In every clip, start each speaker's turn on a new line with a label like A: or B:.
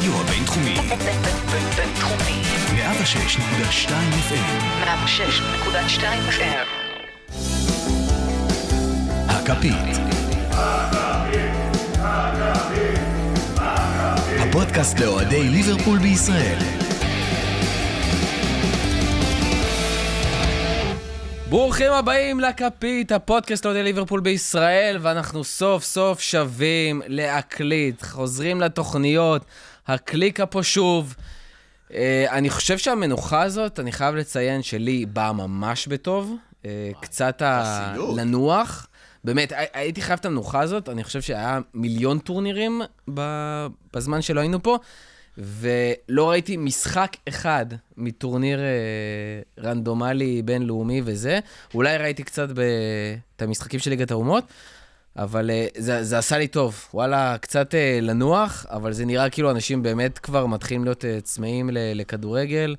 A: הרדיו הבינתחומי.
B: בינתחומי.
A: 106.2 FM.
B: 106.2 FM.
A: הכפית. הפודקאסט לאוהדי ליברפול בישראל.
C: ברוכים הבאים לכפית, הפודקאסט לאוהדי ליברפול בישראל, ואנחנו סוף סוף שווים להקליט, חוזרים לתוכניות, הקליקה פה שוב. אני חושב שהמנוחה הזאת, אני חייב לציין שלי באה ממש בטוב, קצת לנוח. באמת, הייתי חייב את המנוחה הזאת, אני חושב שהיה מיליון טורנירים בזמן שלא היינו פה, ולא ראיתי משחק אחד מטורניר רנדומלי בינלאומי וזה. אולי ראיתי קצת את המשחקים של ליגת האומות, אבל זה עשה לי טוב. וואלה, קצת לנוח, אבל זה נראה כאילו אנשים באמת כבר מתחילים להיות צמאים לכדורגל.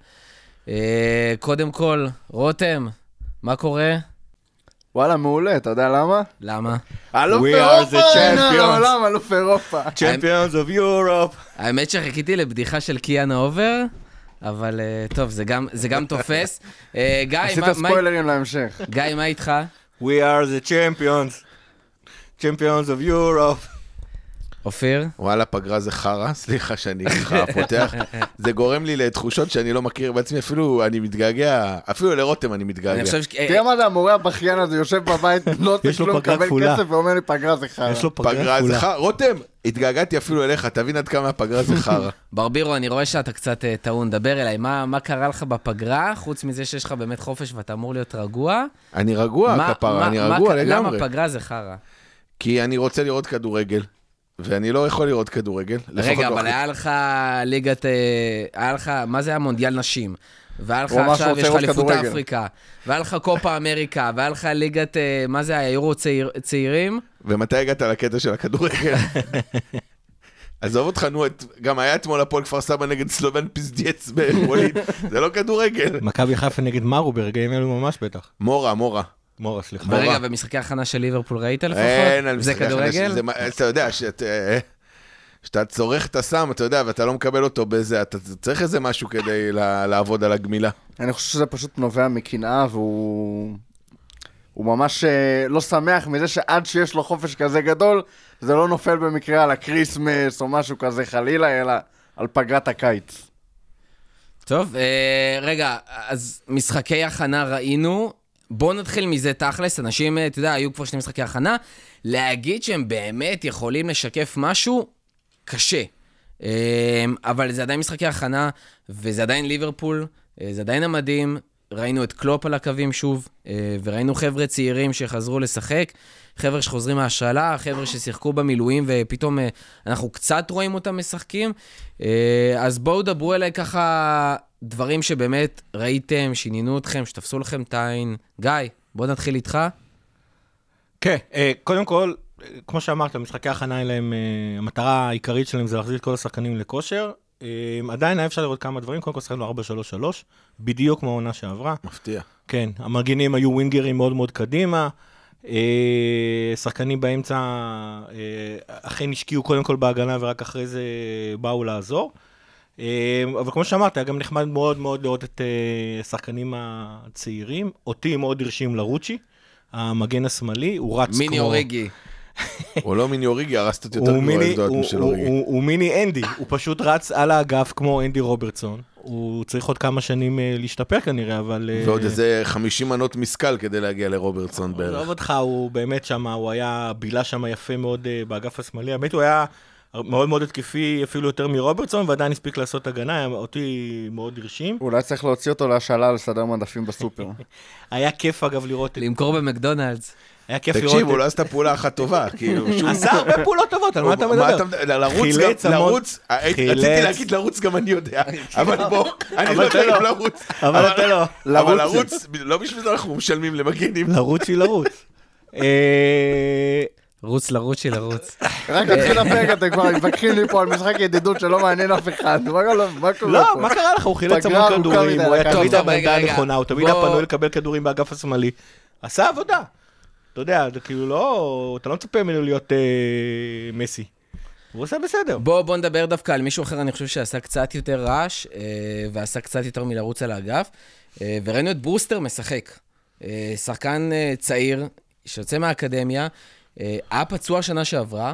C: קודם כל, רותם, מה קורה?
D: וואלה, מעולה, אתה יודע למה?
C: למה?
D: אלוף אירופה, הנה העולם, אלוף אירופה.
E: Champions of Europe.
C: האמת שחיכיתי לבדיחה של קיאנה אובר, אבל טוב, זה גם תופס. גיא,
D: עשית ספוילרים להמשך.
C: גיא, מה איתך?
E: We are the champions. Champions of Europe.
C: אופיר?
F: וואלה, פגרה זה חרה, סליחה שאני ככה פותח. זה גורם לי לתחושות שאני לא מכיר בעצמי, אפילו אני מתגעגע, אפילו לרותם אני מתגעגע.
D: תראה מה זה, המורה הבכיין הזה יושב בבית, לא תשלום, מקבל כסף ואומר לי פגרה זה חרה.
E: יש לו
F: פגרה זה חרה. רותם, התגעגעתי אפילו אליך, תבין עד כמה הפגרה זה חרה.
C: ברבירו, אני רואה שאתה קצת טעון, דבר אליי, מה קרה לך בפגרה, חוץ מזה שיש לך באמת חופש ואתה אמור להיות רגוע?
F: אני רגוע, כפרה, אני רגוע לגמרי.
C: למה פגרה זה חרה?
F: כי אני רוצה לראות כדורגל. ואני לא יכול לראות כדורגל.
C: רגע, אבל היה לך ליגת, היה לך, מה זה היה מונדיאל נשים? והיה לך עכשיו, יש לך אליפות אפריקה, והיה לך קופה אמריקה, והיה לך ליגת, מה זה היה, יורו צעירים?
F: ומתי הגעת לקטע של הכדורגל? עזוב אותך, נו, גם היה אתמול הפועל כפר סבא נגד סלובן פיזדיאץ בפולין, זה לא כדורגל.
E: מכבי חיפה נגד מרו ברגעים אלו ממש בטח.
F: מורה,
E: סליחה.
C: ברגע, במשחקי הכנה של ליברפול ראית לפחות?
F: אין,
C: זה כדורגל?
F: אתה יודע שאתה צורך את הסם, אתה יודע, ואתה לא מקבל אותו בזה, אתה צריך איזה משהו כדי לעבוד על הגמילה.
D: אני חושב שזה פשוט נובע מקנאה, והוא ממש לא שמח מזה שעד שיש לו חופש כזה גדול, זה לא נופל במקרה על הקריסמס או משהו כזה חלילה, אלא על פגרת הקיץ.
C: טוב, רגע, אז משחקי הכנה ראינו, בואו נתחיל מזה תכלס, אנשים, אתה יודע, היו כבר שני משחקי הכנה, להגיד שהם באמת יכולים לשקף משהו קשה. אבל זה עדיין משחקי הכנה, וזה עדיין ליברפול, זה עדיין המדהים, ראינו את קלופ על הקווים שוב, וראינו חבר'ה צעירים שחזרו לשחק, חבר'ה שחוזרים מהשאלה, חבר'ה ששיחקו במילואים, ופתאום אנחנו קצת רואים אותם משחקים. אז בואו דברו אליי ככה דברים שבאמת ראיתם, שינינו אתכם, שתפסו לכם את העין. גיא, בואו נתחיל איתך.
E: כן, קודם כל, כמו שאמרת, משחקי ההכנה האלה, המטרה העיקרית שלהם זה להחזיר את כל השחקנים לכושר. עדיין היה אפשר לראות כמה דברים, קודם כל שחקנו 4-3-3, בדיוק כמו העונה שעברה.
F: מפתיע.
E: כן, המגינים היו ווינגרים מאוד מאוד קדימה, שחקנים באמצע אכן השקיעו קודם כל בהגנה ורק אחרי זה באו לעזור. אבל כמו שאמרת, היה גם נחמד מאוד מאוד לראות את השחקנים הצעירים. אותי מאוד הרשים לרוצ'י, המגן השמאלי, הוא רץ
C: מיני אוריגי.
F: הוא לא מיני אוריגי, הרסת יותר גדול משל אוריגי.
E: הוא מיני אנדי, הוא פשוט רץ על האגף כמו אנדי רוברטסון. הוא צריך עוד כמה שנים להשתפר כנראה, אבל...
F: ועוד איזה 50 מנות משקל כדי להגיע לרוברטסון בערך.
E: לא אותך, הוא באמת שם, הוא היה בילה שם יפה מאוד באגף השמאלי. האמת הוא היה מאוד מאוד התקפי, אפילו יותר מרוברטסון, ועדיין הספיק לעשות הגנה, אותי מאוד הרשים.
D: אולי צריך להוציא אותו להשאלה לסדר מדפים בסופר.
E: היה כיף אגב לראות...
C: למכור במקדונלדס.
E: היה כיף לראות...
F: תקשיב, הוא לא עשתה פעולה אחת טובה, כאילו...
E: עשה הרבה פעולות טובות, על מה אתה מדבר?
F: לרוץ, רציתי להגיד לרוץ גם אני יודע, אבל בוא, אני לא יודע אם לרוץ.
E: אבל אתה לא.
F: אבל לרוץ, לא בשביל זה אנחנו משלמים למגינים.
E: לרוץ היא לרוץ.
C: לרוץ.
D: רק התחיל הפרק, אתם כבר מתווכחים לי פה על משחק ידידות שלא מעניין אף אחד. מה קורה פה?
E: לא, מה קרה לך? הוא חילץ המון כדורים, הוא היה תמיד בעמדה הנכונה, הוא תמיד הפנוי לקבל כדורים באגף השמאלי. עשה עבודה. אתה יודע, זה כאילו לא, אתה לא מצפה ממנו להיות מסי. הוא עושה בסדר.
C: בוא נדבר דווקא על מישהו אחר, אני חושב שעשה קצת יותר רעש, ועשה קצת יותר מלרוץ על האגף, וראינו את ברוסטר משחק. שחקן צעיר, שיוצא מהאקדמיה, היה פצוע שנה שעברה,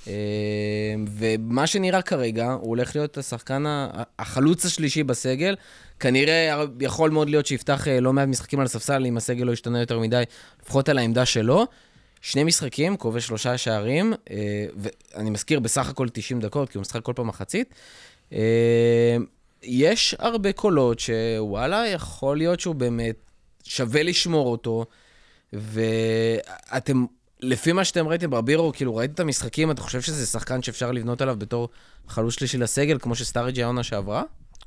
C: ומה שנראה כרגע, הוא הולך להיות השחקן החלוץ השלישי בסגל, כנראה יכול מאוד להיות שיפתח לא מעט משחקים על הספסל, אם הסגל לא ישתנה יותר מדי, לפחות על העמדה שלו. 2 משחקים, כובש 3 שערים, ואני מזכיר בסך הכל 90 דקות, כי הוא משחק כל פעם מחצית. יש הרבה קולות שוואלה, יכול להיות שהוא באמת שווה לשמור אותו, ואתם, לפי מה שאתם ראיתם ברבירו, כאילו ראיתם את המשחקים, אתה חושב שזה שחקן שאפשר לבנות עליו בתור חלוץ שלישי לסגל, כמו שסטארג' העונה שעברה?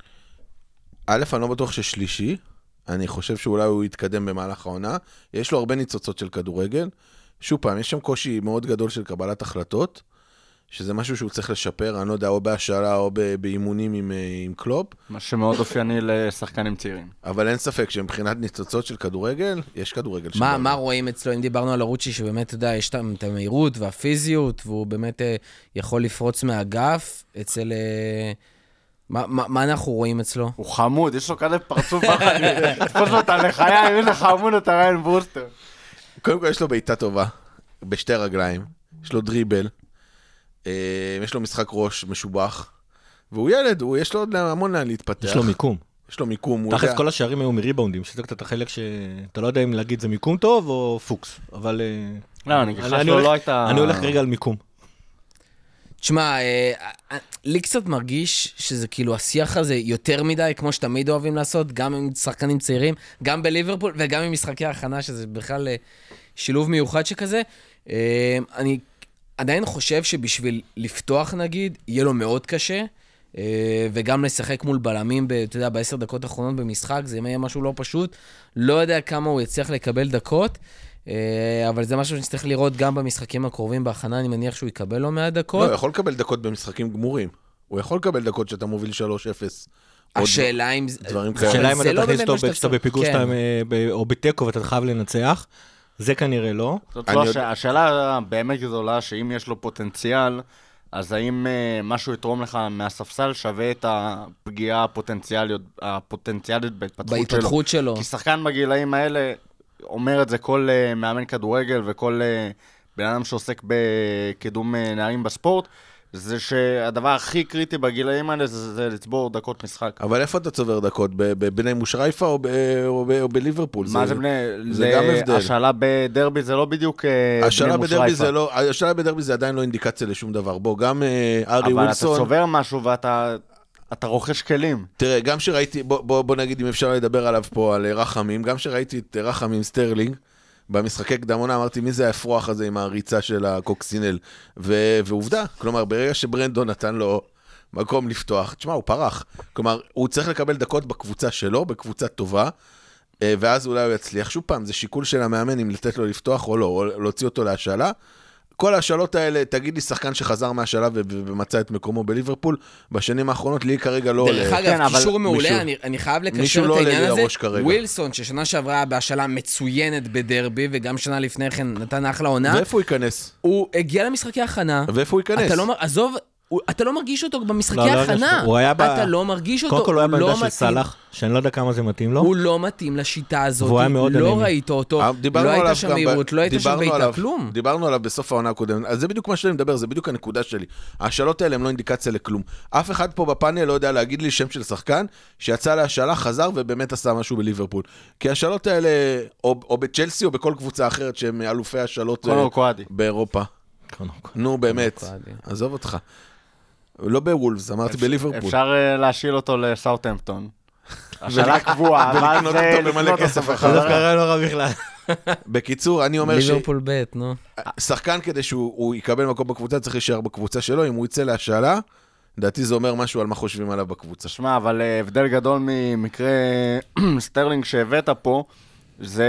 F: א', אני לא בטוח ששלישי, אני חושב שאולי הוא יתקדם במהלך העונה, יש לו הרבה ניצוצות של כדורגל, שוב פעם, יש שם קושי מאוד גדול של קבלת החלטות, שזה משהו שהוא צריך לשפר, אני לא יודע, או בהשאלה או באימונים עם קלופ.
D: מה שמאוד אופייני לשחקנים צעירים.
F: אבל אין ספק שמבחינת ניצוצות של כדורגל, יש כדורגל.
C: מה רואים אצלו, אם דיברנו על הרוצ'י, שבאמת, אתה יודע, יש את המהירות והפיזיות, והוא באמת יכול לפרוץ מהאגף, אצל... מה אנחנו רואים אצלו?
D: הוא חמוד, יש לו כזה פרצוף אחת, תפוס לו את הלחיה, אם איזה חמוד אתה ריין ברוסטר.
F: קודם כל יש לו בעיטה טובה, בשתי רגליים, יש לו דריבל, יש לו משחק ראש משובח, והוא ילד, יש לו עוד המון לאן להתפתח.
E: יש לו מיקום.
F: יש לו מיקום.
E: תכף כל השערים היו מריבאונדים, שזה קצת החלק שאתה לא יודע אם להגיד זה מיקום טוב או פוקס, אבל...
D: לא, אני חושב שלא לא הייתה...
E: אני הולך רגע על מיקום.
C: תשמע, לי קצת מרגיש שזה כאילו השיח הזה יותר מדי, כמו שתמיד אוהבים לעשות, גם עם שחקנים צעירים, גם בליברפול וגם עם משחקי ההכנה, שזה בכלל שילוב מיוחד שכזה. אני עדיין חושב שבשביל לפתוח נגיד, יהיה לו מאוד קשה, וגם לשחק מול בלמים, אתה יודע, ב10 דקות האחרונות במשחק, זה יהיה משהו לא פשוט, לא יודע כמה הוא יצליח לקבל דקות, אבל זה משהו שנצטרך לראות גם במשחקים הקרובים בהכנה, אני מניח שהוא יקבל לו 100 דקות.
F: לא, הוא יכול לקבל דקות במשחקים גמורים. הוא יכול לקבל דקות שאתה מוביל 3-0.
C: השאלה אם...
E: השאלה אם אתה תכניס אותו כשאתה בפיגור שאתה או בטקו ואתה חייב לנצח, זה כנראה לא.
D: זאת לא השאלה באמת גדולה, שאם יש לו פוטנציאל, אז האם משהו יתרום לך מהספסל שווה את הפגיעה הפוטנציאלית בהתפתחות שלו? כי שחקן בגילאים האלה אומר את זה כל מאמן כדורגל וכל בן אדם שעוסק בקידום נערים בספורט, זה שהדבר הכי קריטי בגילאים האלה זה לצבור דקות משחק.
F: אבל איפה אתה צובר דקות? בבני מושרייפה או בליברפול?
D: מה זה בני? זה גם הבדל. השאלה בדרבי זה לא בדיוק בני מושרייפה.
F: השאלה בדרבי זה עדיין לא אינדיקציה לשום דבר. בוא, גם ארי ווילסון...
D: אבל אתה צובר משהו ואתה רוכש כלים.
F: תראה, גם שראיתי, בוא נגיד אם אפשר לדבר עליו פה על רחמים, גם שראיתי את רחמים סטרלינג, במשחקי קדמונה אמרתי, מי זה האפרוח הזה עם הריצה של הקוקסינל? ועובדה, כלומר, ברגע שברנדון נתן לו מקום לפתוח, תשמע, הוא פרח. כלומר, הוא צריך לקבל דקות בקבוצה שלו, בקבוצה טובה, ואז אולי הוא יצליח. שוב פעם, זה שיקול של המאמן אם לתת לו לפתוח או לא, או להוציא אותו להשאלה. כל השאלות האלה, תגיד לי שחקן שחזר מהשאלה ומצא את מקומו בליברפול, בשנים האחרונות לי כרגע לא...
C: דרך אגב, קישור מעולה, אני חייב לקשר את העניין הזה. ווילסון, ששנה שעברה בהשאלה מצוינת בדרבי, וגם שנה לפני כן נתן אחלה עונה.
F: ואיפה הוא ייכנס?
C: הוא הגיע למשחקי הכנה.
F: ואיפה הוא ייכנס?
C: עזוב, אתה לא מרגיש אותו במשחקי הכנה. אתה לא מרגיש אותו.
E: קודם כל הוא היה בעמדה של סלאח, שאני לא יודע כמה זה מתאים לו.
C: הוא לא מתאים לשיטה הזאת.
E: והוא היה מאוד
C: לא ראית אותו. לא היית שם מהירות, לא היית שם בעיטה, כלום.
F: דיברנו עליו בסוף העונה הקודמת. אז זה בדיוק מה שאני מדבר, זה בדיוק הנקודה שלי. השאלות האלה הן לא אינדיקציה לכלום. אף אחד פה בפאנל לא יודע להגיד לי שם של שחקן שיצא להשאלה, חזר ובאמת עשה משהו בליברפול. כי השאלות האלה, או בצ'לסי או בכל קבוצה אחרת שהם אלופי השאלות באירופה. נו, באמת. עזוב אותך. לא בוולפס, אמרתי בליברפול.
D: אפשר להשיל אותו לסאוטהמפטון. השאלה קבועה,
F: ולקנות אותו במלא כסף אחר.
E: זה קרה לא רע בכלל.
F: בקיצור, אני אומר
C: ליברפול בית, נו.
F: שחקן כדי שהוא יקבל מקום בקבוצה, צריך להישאר בקבוצה שלו, אם הוא יצא להשאלה, לדעתי זה אומר משהו על מה חושבים עליו בקבוצה.
D: שמע, אבל הבדל גדול ממקרה סטרלינג שהבאת פה, זה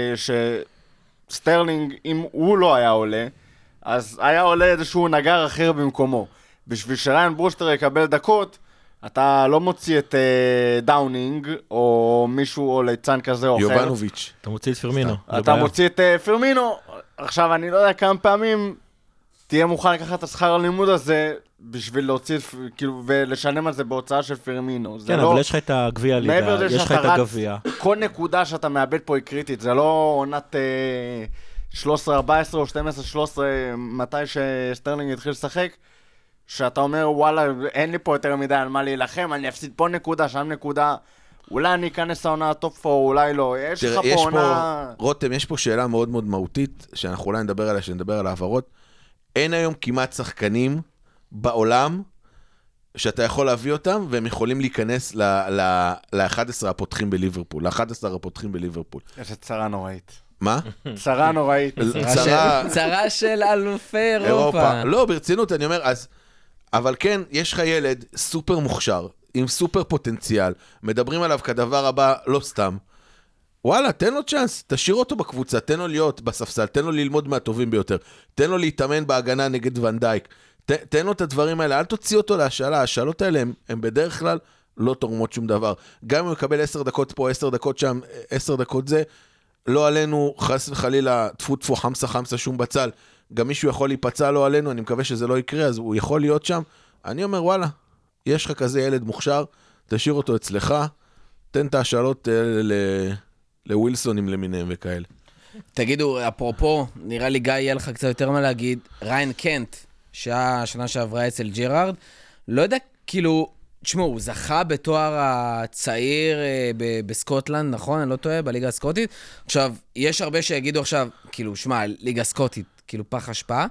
D: שסטרלינג, אם הוא לא היה עולה, אז היה עולה איזשהו נגר אחר במקומו. בשביל שריין ברוסטר יקבל דקות, אתה לא מוציא את דאונינג, או מישהו, או ליצן כזה או אחר.
F: יובנוביץ'.
E: אתה מוציא את פרמינו.
D: אתה מוציא את פרמינו. עכשיו, אני לא יודע כמה פעמים תהיה מוכן לקחת את השכר הלימוד הזה בשביל להוציא, כאילו, ולשלם על זה בהוצאה של פרמינו.
E: כן, אבל יש לך את הגביע ליגה, יש לך את הגביע.
D: כל נקודה שאתה מאבד פה היא קריטית, זה לא עונת 13-14 או 12-13, מתי שסטרלינג התחיל לשחק, שאתה אומר, וואלה, אין לי פה יותר מדי על מה להילחם, אני אפסיד פה נקודה, שם נקודה, אולי אני אכנס לעונה הטופ 4, אולי לא. יש לך פה עונה...
F: רותם, יש פה שאלה מאוד מאוד מהותית, שאנחנו אולי נדבר עליה, שנדבר על העברות. אין היום כמעט שחקנים בעולם שאתה יכול להביא אותם, והם יכולים להיכנס ל-11 הפותחים בליברפול, ל-11 הפותחים בליברפול.
D: יש צרה נוראית.
F: מה?
D: צרה נוראית.
C: צרה של אלופי אירופה.
F: לא, ברצינות, אני אומר, אז... אבל כן, יש לך ילד סופר מוכשר, עם סופר פוטנציאל, מדברים עליו כדבר הבא, לא סתם. וואלה, תן לו צ'אנס, תשאיר אותו בקבוצה, תן לו להיות בספסל, תן לו ללמוד מהטובים ביותר, תן לו להתאמן בהגנה נגד ון דייק, תן לו את הדברים האלה, אל תוציא אותו להשאלה, השאלות האלה הם בדרך כלל לא תורמות שום דבר. גם אם הוא יקבל 10 דקות פה, 10 דקות שם, 10 דקות זה, לא עלינו, חס וחלילה, תפו חמסה שום בצל, גם מישהו יכול להיפצע לא עלינו, אני מקווה שזה לא יקרה, אז הוא יכול להיות שם. אני אומר, וואלה, יש לך כזה ילד מוכשר, תשאיר אותו אצלך, תן את השאלות לווילסונים למיניהם וכאלה.
C: תגידו, אפרופו, נראה לי גיא יהיה לך קצת יותר מה להגיד, ריין קנט, שהשנה שעברה אצל ג'רארד, לא יודע, כאילו, תשמעו, הוא זכה בתואר הצעיר בסקוטלנד, נכון? אני לא טועה, בליגה הסקוטית. עכשיו, יש הרבה שיגידו עכשיו, כאילו, שמע, ליגה סקוטית, כאילו פח השפעה,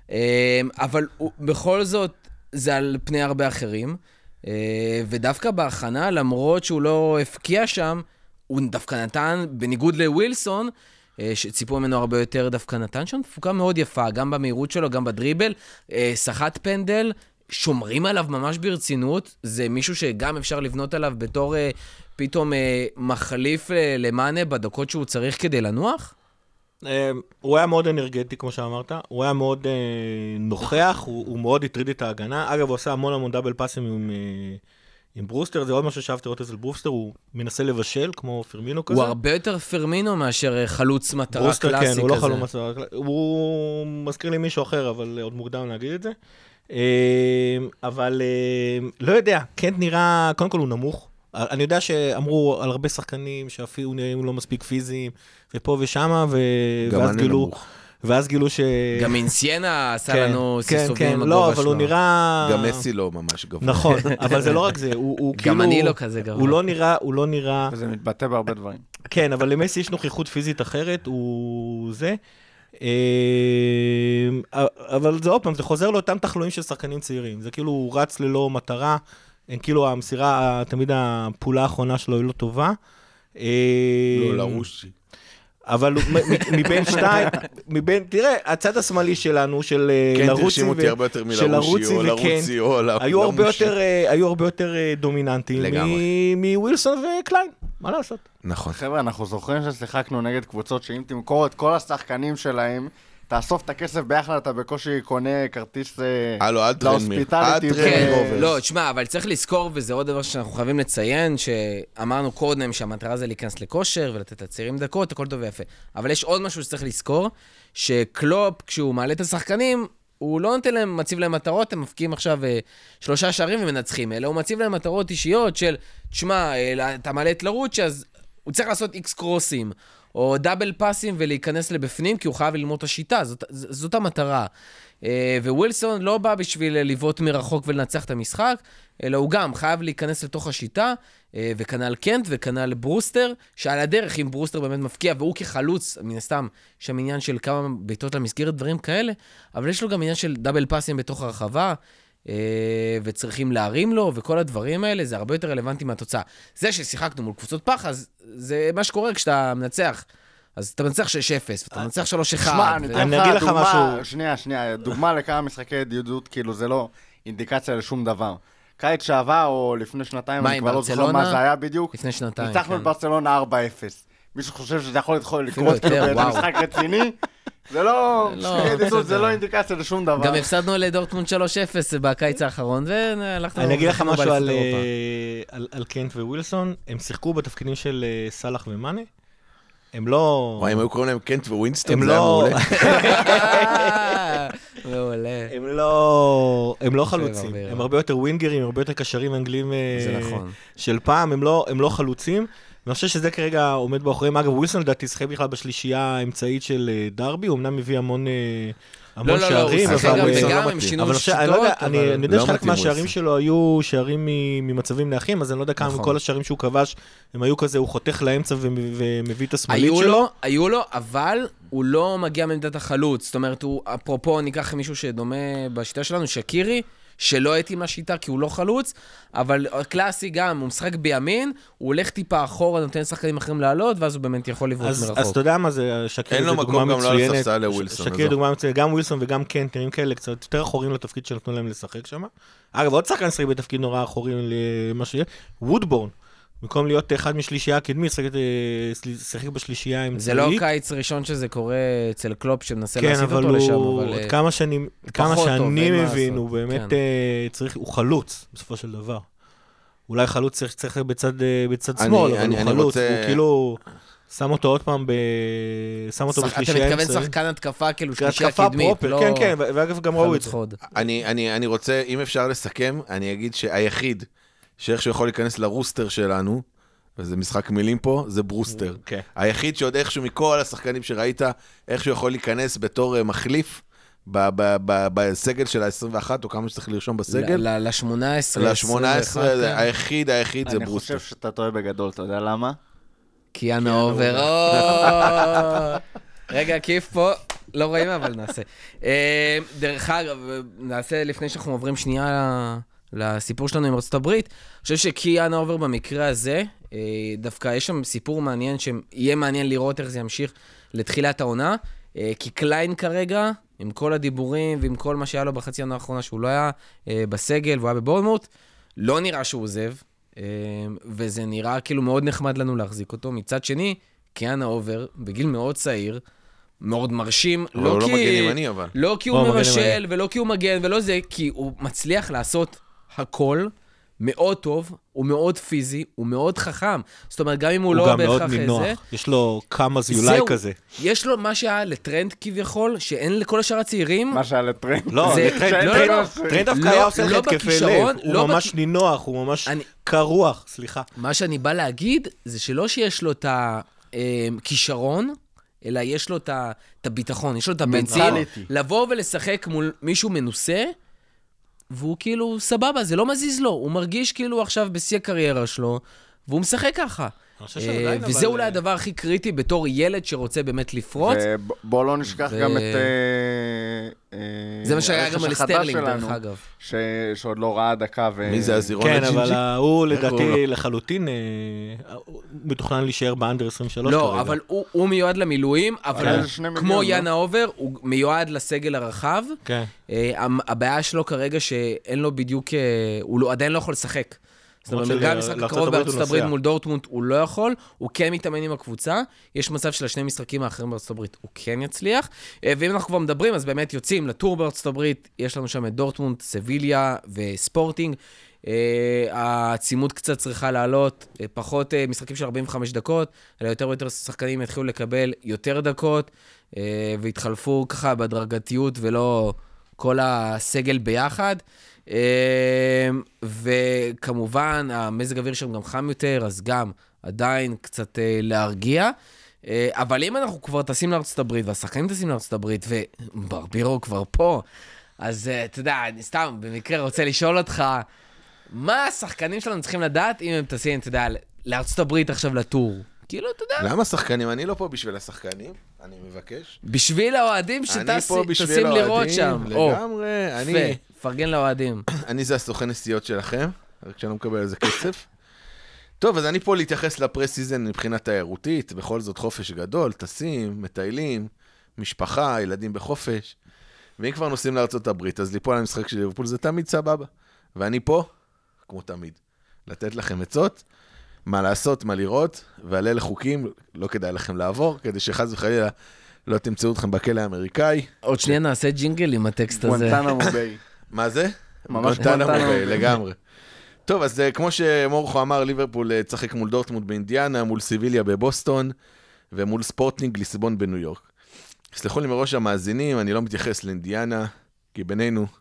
C: אבל בכל זאת, זה על פני הרבה אחרים, ודווקא בהכנה, למרות שהוא לא הפקיע שם, הוא דווקא נתן, בניגוד לווילסון, שציפו ממנו הרבה יותר, דווקא נתן שם תפוקה מאוד יפה, גם במהירות שלו, גם בדריבל, שחט פנדל, שומרים עליו ממש ברצינות, זה מישהו שגם אפשר לבנות עליו בתור פתאום מחליף למאנה בדקות שהוא צריך כדי לנוח?
E: הוא היה מאוד אנרגטי, כמו שאמרת, הוא היה מאוד נוכח, הוא מאוד הטריד את ההגנה, אגב הוא עושה המון דאבל פאסים עם ברוסטר, זה עוד משהו שאהבתי לראות אצל ברוסטר, הוא מנסה לבשל כמו פרמינו כזה.
C: הוא הרבה יותר פרמינו מאשר חלוץ מטרה
E: ברוסטר,
C: קלאסי כזה.
E: כן, הוא לא חלוץ מטרה קלאסי, הוא מזכיר לי מישהו אחר, אבל עוד מוקדם להגיד את זה. אבל לא יודע, קנט נראה, קודם כל הוא נמוך. אני יודע שאמרו על הרבה שחקנים שאפילו נראים לא מספיק פיזיים, ופה ושמה, ואז גילו ש...
C: גם אינסיאנה עשה לנו סיסובים עם הגובה שלו.
E: לא, אבל הוא נראה...
F: גם מסי לא ממש גבוה.
E: נכון, אבל זה לא רק זה, הוא כאילו...
C: גם אני לא כזה גבוה.
E: הוא לא נראה...
D: וזה מתבטא בהרבה דברים.
E: כן, אבל למסי יש נוכחות פיזית אחרת, הוא זה... אבל זה עוד פעם, זה חוזר לאותם תחלואים של שחקנים צעירים, זה כאילו הוא רץ ללא מטרה, כאילו המסירה, תמיד הפעולה האחרונה שלו היא לא טובה.
F: לא, לרושי.
E: אבל מבין, תראה, הצד השמאלי שלנו, של לרוצי וקן, היו הרבה יותר דומיננטיים מווילסון וקליין, מה לעשות?
F: נכון.
D: חבר'ה, אנחנו זוכרים ששיחקנו נגד קבוצות שאם תמכור את כל השחקנים שלהם, תאסוף את הכסף ביחד, אתה בקושי קונה כרטיס להוספיטליטי.
C: לא, תשמע, אבל צריך לזכור, וזה עוד דבר שאנחנו חייבים לציין, שאמרנו קודם שהמטרה זה להיכנס לכושר ולתת לצעירים דקות, הכל טוב ויפה. אבל יש עוד משהו שצריך לזכור, שקלופ, כשהוא מעלה את השחקנים, הוא לא נותן להם, מציב להם מטרות, הם מפקיעים עכשיו 3 שערים ומנצחים, אלא הוא מציב להם מטרות אישיות של, תשמע, אתה מעלה את לרוצ'י, אז הוא צריך לעשות X קרוסים, או דאבל פאסים ולהיכנס לבפנים, כי הוא חייב ללמוד את השיטה, זאת המטרה. ווילסון לא בא בשביל לבעוט מרחוק ולנצח את המשחק, אלא הוא גם חייב להיכנס לתוך השיטה, וכנל קנט וכנל ברוסטר, שעל הדרך, אם ברוסטר באמת מפקיע, והוא כחלוץ, מן הסתם, שם עניין של כמה ביתות למסגרת דברים כאלה, אבל יש לו גם עניין של דאבל פאסים בתוך הרחבה, וצריכים להרים לו, וכל הדברים האלה, זה הרבה יותר רלוונטי מהתוצאה. זה ששיחקנו מול קבוצות פח, אז זה מה שקורה כשאתה מנצח. אז אתה מנצח 6-0, ואתה מנצח 3-1.
D: שמע, אני אגיד לך משהו. שנייה, דוגמה לכמה משחקי ידידות, כאילו זה לא אינדיקציה לשום דבר. קיץ שעבר, או לפני שנתיים, אני כבר לא זוכר מה זה היה בדיוק.
C: לפני שנתיים,
D: ניצחנו את ברצלונה 4-0. מישהו חושב שזה יכול לקרות במשחק רציני? זה לא, זה לא אינדיקציה לשום דבר.
C: גם הפסדנו לדורטמונד 3-0 בקיץ האחרון, והלכנו...
E: אני אגיד לך משהו על קנט ווילסון, הם שיחקו בתפקידים של סלאח ומאנה, הם לא...
F: וואי, הם היו קוראים להם קנט ווינסטון, זה היה מעולה.
E: הם לא חלוצים, הם הרבה יותר ווינגרים, הרבה יותר קשרים אנגלים
C: זה נכון.
E: של פעם, הם לא חלוצים. אני חושב שזה כרגע עומד באחוריהם. אגב, ווילסון לדעתי שחק בכלל בשלישייה האמצעית של דרבי, הוא אמנם מביא המון שערים.
C: הוא שחק גם וגם, הם שינו שיטות.
E: אני יודע שחלק מהשערים שלו היו שערים ממצבים נייחים, אז אני לא יודע כמה מכל השערים שהוא כבש, הם היו כזה, הוא חותך לאמצע ומביא את השמאלית שלו.
C: היו לו, אבל הוא לא מגיע מעמדת החלוץ. זאת אומרת, אפרופו, ניקח מישהו שדומה בשיטה שלנו, שקירי, שלא הייתי מהשיטה כי הוא לא חלוץ, אבל קלאסי גם, הוא משחק בימין, הוא הולך טיפה אחורה, נותן שחקנים אחרים לעלות, ואז הוא באמת יכול לבעוט מרחוק.
E: אז אתה יודע מה זה, שקירי זה דוגמה מצוינת. אין לו מקום גם לא לספסל לווילסון. שקירי דוגמה מצוינת, גם ווילסון וגם קנט, נראים כאלה קצת יותר אחורים לתפקיד שנתנו להם לשחק שם. אגב, עוד שחקן שחק בתפקיד נורא אחורים למה שיהיה, וודבורן. במקום להיות אחד משלישייה הקדמית, שחק בשלישייה האמצעית.
C: זה לא קיץ ראשון שזה קורה אצל קלופ שמנסה להסיף אותו לשם, אבל...
E: כמה שאני מבין, הוא באמת צריך, הוא חלוץ, בסופו של דבר. אולי חלוץ צריך בצד שמאל, אבל הוא חלוץ, הוא כאילו... שם אותו עוד פעם שם אותו בשלישייה
C: אמצעית. אתה מתכוון שחקן התקפה, כאילו שלישייה קדמית, לא...
E: כן, כן, ואגב גם ראו את זה.
F: אני רוצה, אם אפשר לסכם, אני אגיד שהיחיד שאיכשהו יכול להיכנס לרוסטר שלנו, וזה משחק מילים פה, זה ברוסטר. היחיד שעוד איכשהו מכל השחקנים שראית, איכשהו יכול להיכנס בתור מחליף, בסגל של ה-21, או כמה שצריך לרשום בסגל.
C: ל-18,
F: היחיד זה ברוסטר.
D: אני חושב שאתה טועה בגדול, אתה יודע למה?
C: קיאנו אובר. רגע, כיף פה. לא רואים, אבל נעשה. דרך אגב, נעשה לפני שאנחנו עוברים שנייה לסיפור שלנו עם ארצות הברית. אני חושב שקיאנו אובר במקרה הזה, דווקא יש שם סיפור מעניין, שיהיה מעניין לראות איך זה ימשיך לתחילת העונה, כי קליין כרגע, עם כל הדיבורים ועם כל מה שהיה לו בחצי העונה האחרונה, שהוא לא היה בסגל והוא היה בבורנמוט, לא נראה שהוא עוזב, וזה נראה כאילו מאוד נחמד לנו להחזיק אותו. מצד שני, קיאנו אובר, בגיל מאוד צעיר, מאוד מרשים, לא כי הוא מבשל ולא כי הוא מגן ולא זה, כי הוא מצליח לעשות הכל מאוד טוב, הוא מאוד פיזי, הוא מאוד חכם. זאת אומרת, גם אם הוא לא בהכרח איזה...
E: יש לו כמה זיולי כזה.
C: יש לו מה שהיה לטרנד כביכול, שאין לכל השאר הצעירים.
D: מה שהיה לטרנד.
E: לא, טרנד דווקא היה עושה התקפי לב. הוא ממש נינוח, הוא ממש קרוח, סליחה.
C: מה שאני בא להגיד, זה שלא שיש לו את הכישרון, אלא יש לו את הביטחון, יש לו את הבנזין, לבוא ולשחק מול מישהו מנוסה, והוא כאילו סבבה, זה לא מזיז לו, הוא מרגיש כאילו עכשיו בשיא הקריירה שלו, והוא משחק ככה. וזה אולי הדבר הכי קריטי בתור ילד שרוצה באמת לפרוץ.
D: ובוא לא נשכח גם את...
C: זה מה שהיה גם על סטרלינג, דרך אגב.
D: שעוד לא ראה דקה
F: מי זה הזירון
E: כן,
F: הג'ינג'י?
E: אבל הוא לדעתי לחלוטין מתוכנן להישאר באנדר 23 כרגע.
C: לא, אבל הוא מיועד למילואים, אבל כמו יאנה אובר, הוא מיועד לסגל הרחב. הבעיה שלו כרגע שאין לו בדיוק, הוא עדיין לא יכול לשחק. זאת אומרת, גם משחק הקרוב בארצות הברית מול דורטמונד הוא לא יכול, הוא כן מתאמן עם הקבוצה, יש מצב של השני משחקים האחרים בארצות הברית, הוא כן יצליח, ואם אנחנו כבר מדברים, אז באמת יוצאים לטור בארצות הברית, יש לנו שם את דורטמונד, סביליה וספורטינג, העצימות קצת צריכה לעלות, פחות משחקים של 45 דקות, אלא יותר ויותר שחקנים יתחילו לקבל יותר דקות, והתחלפו ככה בהדרגתיות ולא כל הסגל ביחד, וכמובן המזג האוויר שם גם חם יותר, אז גם עדיין קצת להרגיע, אבל אם אנחנו כבר טסים לארצות הברית, והשחקנים טסים לארצות הברית, וברבירו כבר פה, אז אתה יודע, אני סתם במקרה רוצה לשאול אותך, מה השחקנים שלנו צריכים לדעת אם הם טסים, אתה יודע, לארצות הברית עכשיו לטור? כאילו, אתה יודע.
F: למה שחקנים? אני לא פה בשביל השחקנים, אני מבקש.
C: בשביל האוהדים שטסים לראות שם.
F: לגמרי, אני...
C: פרגן לאוהדים.
F: אני זה הסוכן נסיעות שלכם, רק שאני לא מקבל איזה כסף. טוב, אז אני פה להתייחס לפרסיזן מבחינה תיירותית, בכל זאת חופש גדול, טסים, מטיילים, משפחה, ילדים בחופש. ואם כבר נוסעים לארצות הברית, אז ליפול על המשחק של ליברפול זה תמיד סבבה. ואני פה, כמו תמיד, לתת לכם עצות, מה לעשות, מה לראות, ועלה לחוקים, לא כדאי לכם לעבור, כדי שחס וחלילה לא תמצאו אתכם בכלא האמריקאי. עוד
C: שנייה נעשה ג'ינגל עם הטקסט הזה.
D: גואנטנמו ביי.
F: מה זה?
D: ממש
F: גואנטנמו ביי, לגמרי. טוב, אז כמו שמורכו אמר, ליברפול צחק מול דורטמונד באינדיאנה, מול סיביליה בבוסטון, ומול ספורטינג ליסבון בניו יורק. סלחו לי מראש המאזינים, אני לא מתייחס לאינדיאנה, כי בינינו,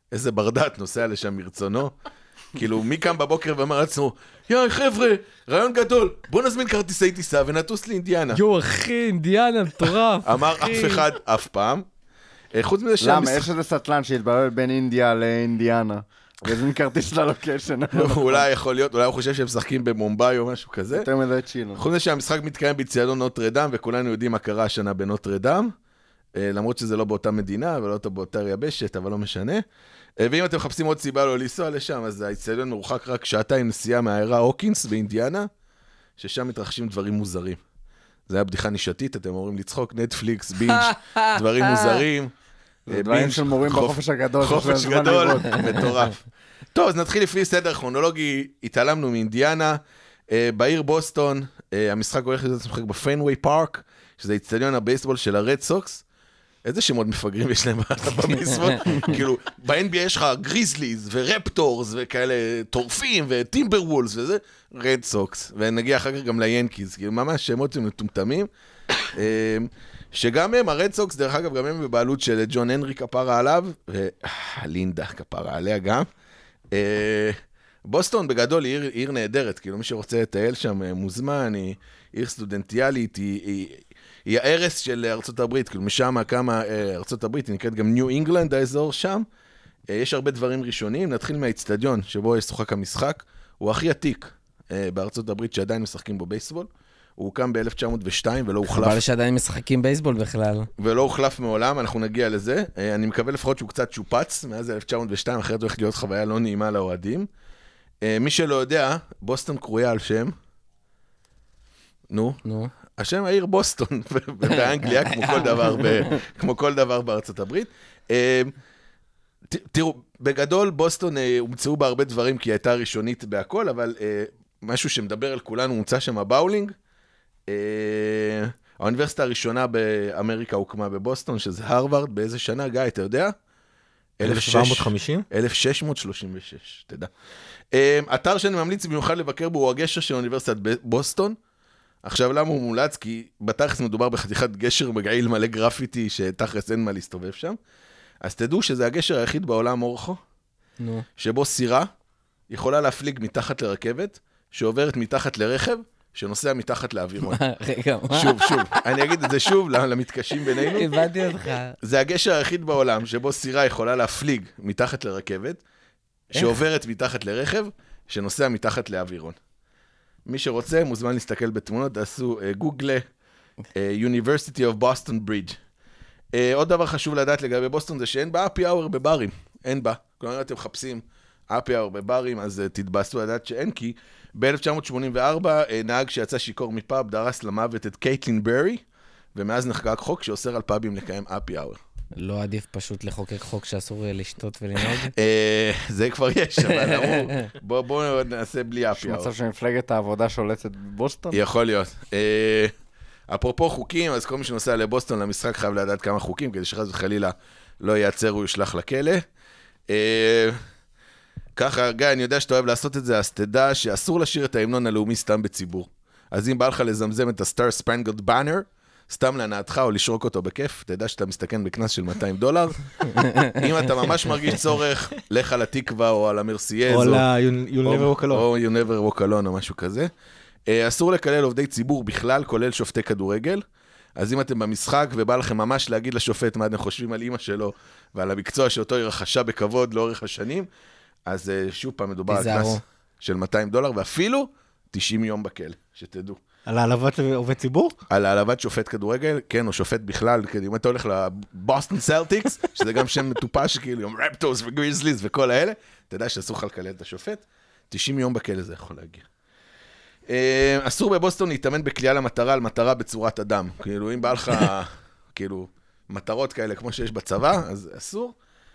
F: איזה ברדט נוסע לשם מרצונו. כאילו, מי קם בבוקר ואמר לעצמו, יאי חבר'ה, רעיון גדול, בוא נזמין כרטיסי טיסה ונטוס לאינדיאנה.
C: יו, אחי, אינדיאנה, מטורף.
F: אמר אף אחד אף פעם. חוץ מזה
D: למה? יש איזה סטלן שהתבלבל בין אינדיה לאינדיאנה. והזמין כרטיס ללוקיישן.
F: אולי יכול להיות, אולי הוא חושב שהם משחקים במומביי או משהו כזה.
D: יותר מדי צ'ילו.
F: חוץ מזה שהמשחק מתקיים באצטדיון נוטרדם, וכולנו יודעים מה קרה השנה בנוטרדם, למרות שזה לא באותה מדינה ולא באותה יבשת, אבל לא משנה. ואם אתם מחפשים עוד סיבה לא לנסוע לשם, אז האצטדיון מרוחק רק שעתיים נסיעה מהעיירה הוקינס באינדיאנה, ששם מתרחשים דברים מוזרים. זה היה בדיחה נישתית, אתם אומרים לצחוק, נטפליקס, בינג', דברים מוזרים.
D: דברים של מורים בחופש הגדול.
F: חופש גדול, מטורף. טוב, אז נתחיל לפי סדר כרונולוגי, התעלמנו מאינדיאנה, בעיר בוסטון, המשחק הולך להיות משחק בפיינווי פארק, שזה אצטדיון הבייסבול של הרד סוקס. איזה שמות מפגרים יש להם בבייסבול? כאילו, ב-NBA יש לך גריזליז ורפטורס וכאלה טורפים וטימבר וולס וזה, רד סוקס, ונגיע אחר כך גם ליאנקיז, כאילו ממש שמות הם מטומטמים, שגם הם, הרד סוקס, דרך אגב, גם הם בבעלות של ג'ון הנרי כפרה עליו, ולינדה כפרה עליה גם. בוסטון בגדול היא עיר נהדרת, כאילו מי שרוצה לטייל שם מוזמן, היא עיר סטודנטיאלית, היא הערס של ארצות הברית, כאילו משם כמה ארצות הברית, היא נקראת גם ניו אינגלנד, האזור שם. יש הרבה דברים ראשונים, נתחיל מהאצטדיון שבו ישוחק המשחק, הוא הכי עתיק בארצות הברית שעדיין משחקים בו בייסבול. הוא הוקם ב-1902 ולא הוחלף.
C: חבל שעדיין משחקים בייסבול בכלל.
F: ולא הוחלף מעולם, אנחנו נגיע לזה. אני מקווה לפחות שהוא קצת שופץ מאז 1902, אחרת הולכת להיות חוויה לא נעימה לאוהדים. מי שלא יודע, בוסטון קרויה על שם. נו. השם העיר בוסטון באנגליה, כמו כל דבר בארצות הברית. תראו, בגדול בוסטון הומצאו בה הרבה דברים, כי היא הייתה ראשונית בהכל, אבל משהו שמדבר על כולנו, הומצא שם הבאולינג. האוניברסיטה הראשונה באמריקה הוקמה בבוסטון, שזה הרווארד, באיזה שנה, גיא, אתה יודע?
E: 1750?
F: 1636, תדע. אתר שאני ממליץ במיוחד לבקר בו הוא הגשר של אוניברסיטת בוסטון. עכשיו, למה הוא מולץ? כי בתכלס מדובר בחתיכת גשר מגעיל מלא גרפיטי, שתכלס אין מה להסתובב שם. אז תדעו שזה הגשר היחיד בעולם, אורחו, שבו סירה יכולה להפליג מתחת לרכבת, שעוברת מתחת לרכב, שנוסע מתחת לאווירון.
C: רגע, מה?
F: שוב, אני אגיד את זה שוב למתקשים בינינו.
C: הבנתי אותך.
F: זה הגשר היחיד בעולם, שבו סירה יכולה להפליג מתחת לרכבת, שעוברת מתחת לרכב, שנוסע מתחת לאווירון. מי שרוצה, מוזמן להסתכל בתמונות, תעשו גוגלה, University of Boston Bridge. עוד דבר חשוב לדעת לגבי בוסטון, זה שאין בה אפי אאואר בברים. אין בה. כלומר, אתם מחפשים אפי אאואר בברים, אז תתבאסו לדעת שאין, כי ב-1984 נהג שיצא שיקור מפאב דרס למוות את קייטלין ברי, ומאז נחקק חוק שאוסר על פאבים לקיים אפי אאואר.
C: לא עדיף פשוט לחוקק חוק שאסור לשתות ולנהוג?
F: זה כבר יש, אבל אמרו, בואו נעשה בלי אפי אאואר.
D: יש מצב שמפלגת העבודה שולטת בבוסטון?
F: יכול להיות. אפרופו חוקים, אז כל מי שנוסע לבוסטון למשחק חייב לדעת כמה חוקים, כדי שחס וחלילה לא ייעצר או יושלח לכלא. ככה, גיא, אני יודע שאתה אוהב לעשות את זה, אז תדע שאסור לשיר את ההמנון הלאומי סתם בציבור. אז אם בא לך לזמזם את ה-Star Spangled Banner, סתם להנאתך או לשרוק אותו בכיף, תדע שאתה מסתכן בקנס של $200. אם אתה ממש מרגיש צורך, לך על התקווה או על המרסייז,
E: או ל-You'll Never Walk Alone.
F: או You'll Never Walk Alone או משהו כזה. אסור לקלל עובדי ציבור בכלל, כולל שופטי כדורגל. אז אם אתם במשחק ובא לכם ממש להגיד לשופט מה אתם חושבים על אמא שלו, ועל המקצוע שאותו היא רכשה בכבוד לאורך השנים, אז שוב פעם מדובר על קנס של $200, ואפילו 90 יום בכלא, שתדעו.
E: על העלבת עובד ציבור?
F: על העלבת שופט כדורגל, כן, או שופט בכלל, אם אתה הולך לבוסטון סלטיקס, שזה גם שם מטופש, כאילו, רפטורס וגריזליז וכל האלה, תדע שאסור לך לקלל את השופט, 90 יום בכלא זה יכול להגיע. אסור בבוסטון להתאמן בקליעה למטרה, על מטרה בצורת אדם. כאילו, אם בא לך, כאילו, מטרות כאלה כמו שיש בצבא, אז אסור.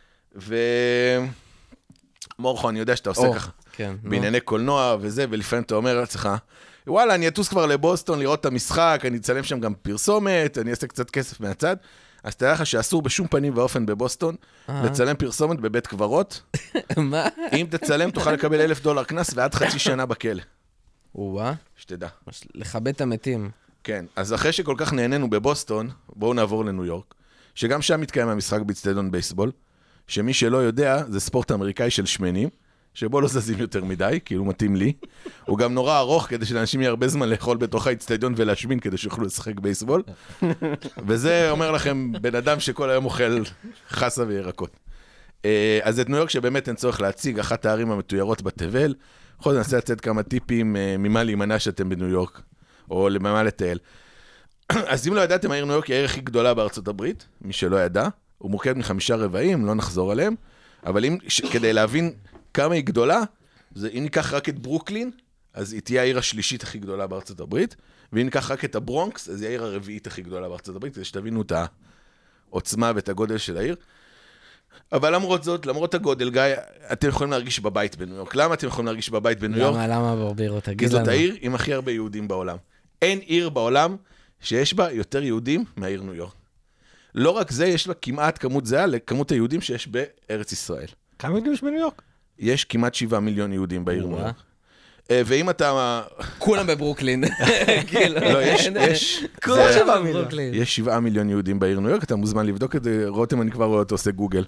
F: מורכו, אני יודע שאתה עושה ככה, בענייני קולנוע וזה, ולפעמים אתה אומר לעצמך, וואלה, אני אטוס כבר לבוסטון לראות את המשחק, אני אצלם שם גם פרסומת, אני אעשה קצת כסף מהצד, אז תדע לך שאסור בשום פנים ואופן בבוסטון לצלם פרסומת בבית קברות.
C: מה?
F: אם תצלם, תוכל לקבל $1,000 קנס ועד חצי שנה בכלא.
C: וואה.
F: שתדע.
C: לכבד את המתים.
F: כן, אז אחרי שכל כך נהנינו בבוסטון, בואו נעבור לניו יורק, שגם שם מתקיים המשחק באצטדיון בייסבול, שמי שלא יודע, זה ספורט אמריקאי של שמנים, שבו לא זזים יותר מדי, כאילו מתאים לי. הוא גם נורא ארוך, כדי שלאנשים יהיה הרבה זמן לאכול בתוך האצטדיון ולהשמין, כדי שיוכלו לשחק בייסבול. וזה אומר לכם, בן אדם שכל היום אוכל חסה וירקות. אז את ניו יורק שבאמת אין צורך להציג, אחת הערים המתוירות בתבל. יכול ננסה לצאת כמה טיפים ממה להימנע שאתם בניו יורק, או ממה לטייל. אז אם לא ידעתם, העיר ניו יורק היא העיר הכי גדולה בארצות הברית, מי שלא ידע. הוא מורכב מ5 רבעים, לא נחזור עליהם. אבל כדי להבין כמה היא גדולה, אם ניקח רק את ברוקלין, אז היא תהיה העיר השלישית הכי גדולה בארצות הברית, ואם ניקח רק את הברונקס, אז היא העיר הרביעית הכי גדולה בארצות הברית, כדי שתבינו את העוצמה ואת הגודל של העיר. אבל למרות זאת, למרות הגודל, גיא, אתם יכולים להרגיש בבית בניו יורק. למה אתם יכולים להרגיש בבית בניו יורק?
C: למה ברבירו? תגיד
F: כי
C: לנו.
F: זאת העיר עם הכי הרבה יהודים בעולם. אין עיר בעולם שיש בה יותר יהודים מהעיר ניו יורק. לא רק זה, יש לה כמעט כמות זהה לכמות היהודים שיש בארץ ישראל.
E: כמה יהודים יש בניו יורק?
F: יש כמעט 7 מיליון יהודים בעיר ניו יורק. ואם אתה...
C: כולם בברוקלין.
F: לא, יש...
C: כולם בברוקלין.
F: יש 7 מיליון יהודים בעיר ניו יורק, אתה מוזמן לבדוק את זה, רותם אני כבר רואה אותו עושה גוגל.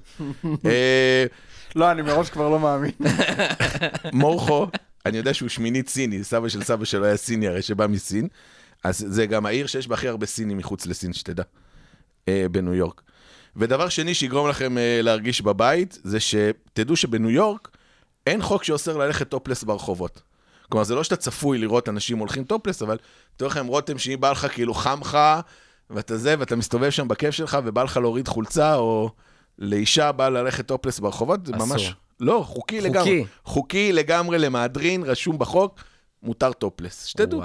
D: לא, אני מראש כבר לא מאמין.
F: מורחו, אני יודע שהוא שמינית סיני, סבא של סבא שלו היה סיני, הרי שבא מסין, אז זה גם העיר שיש בה הכי הרבה סינים מחוץ לסין, שתדע, בניו יורק. ודבר שני שיגרום לכם להרגיש בבית, זה שתדעו שבניו יורק אין חוק שאוסר ללכת טופלס ברחובות. כלומר, זה לא שאתה צפוי לראות אנשים הולכים טופלס, אבל תראו לכם, רותם שאם בא לך כאילו חם לך, ואתה זה, ואתה מסתובב שם בכיף שלך, ובא לך להוריד חולצה, או לאישה בא ללכת טופלס ברחובות, זה ממש... לא, חוקי לגמרי. חוקי לגמרי למהדרין, רשום בחוק, מותר טופלס. שתדעו.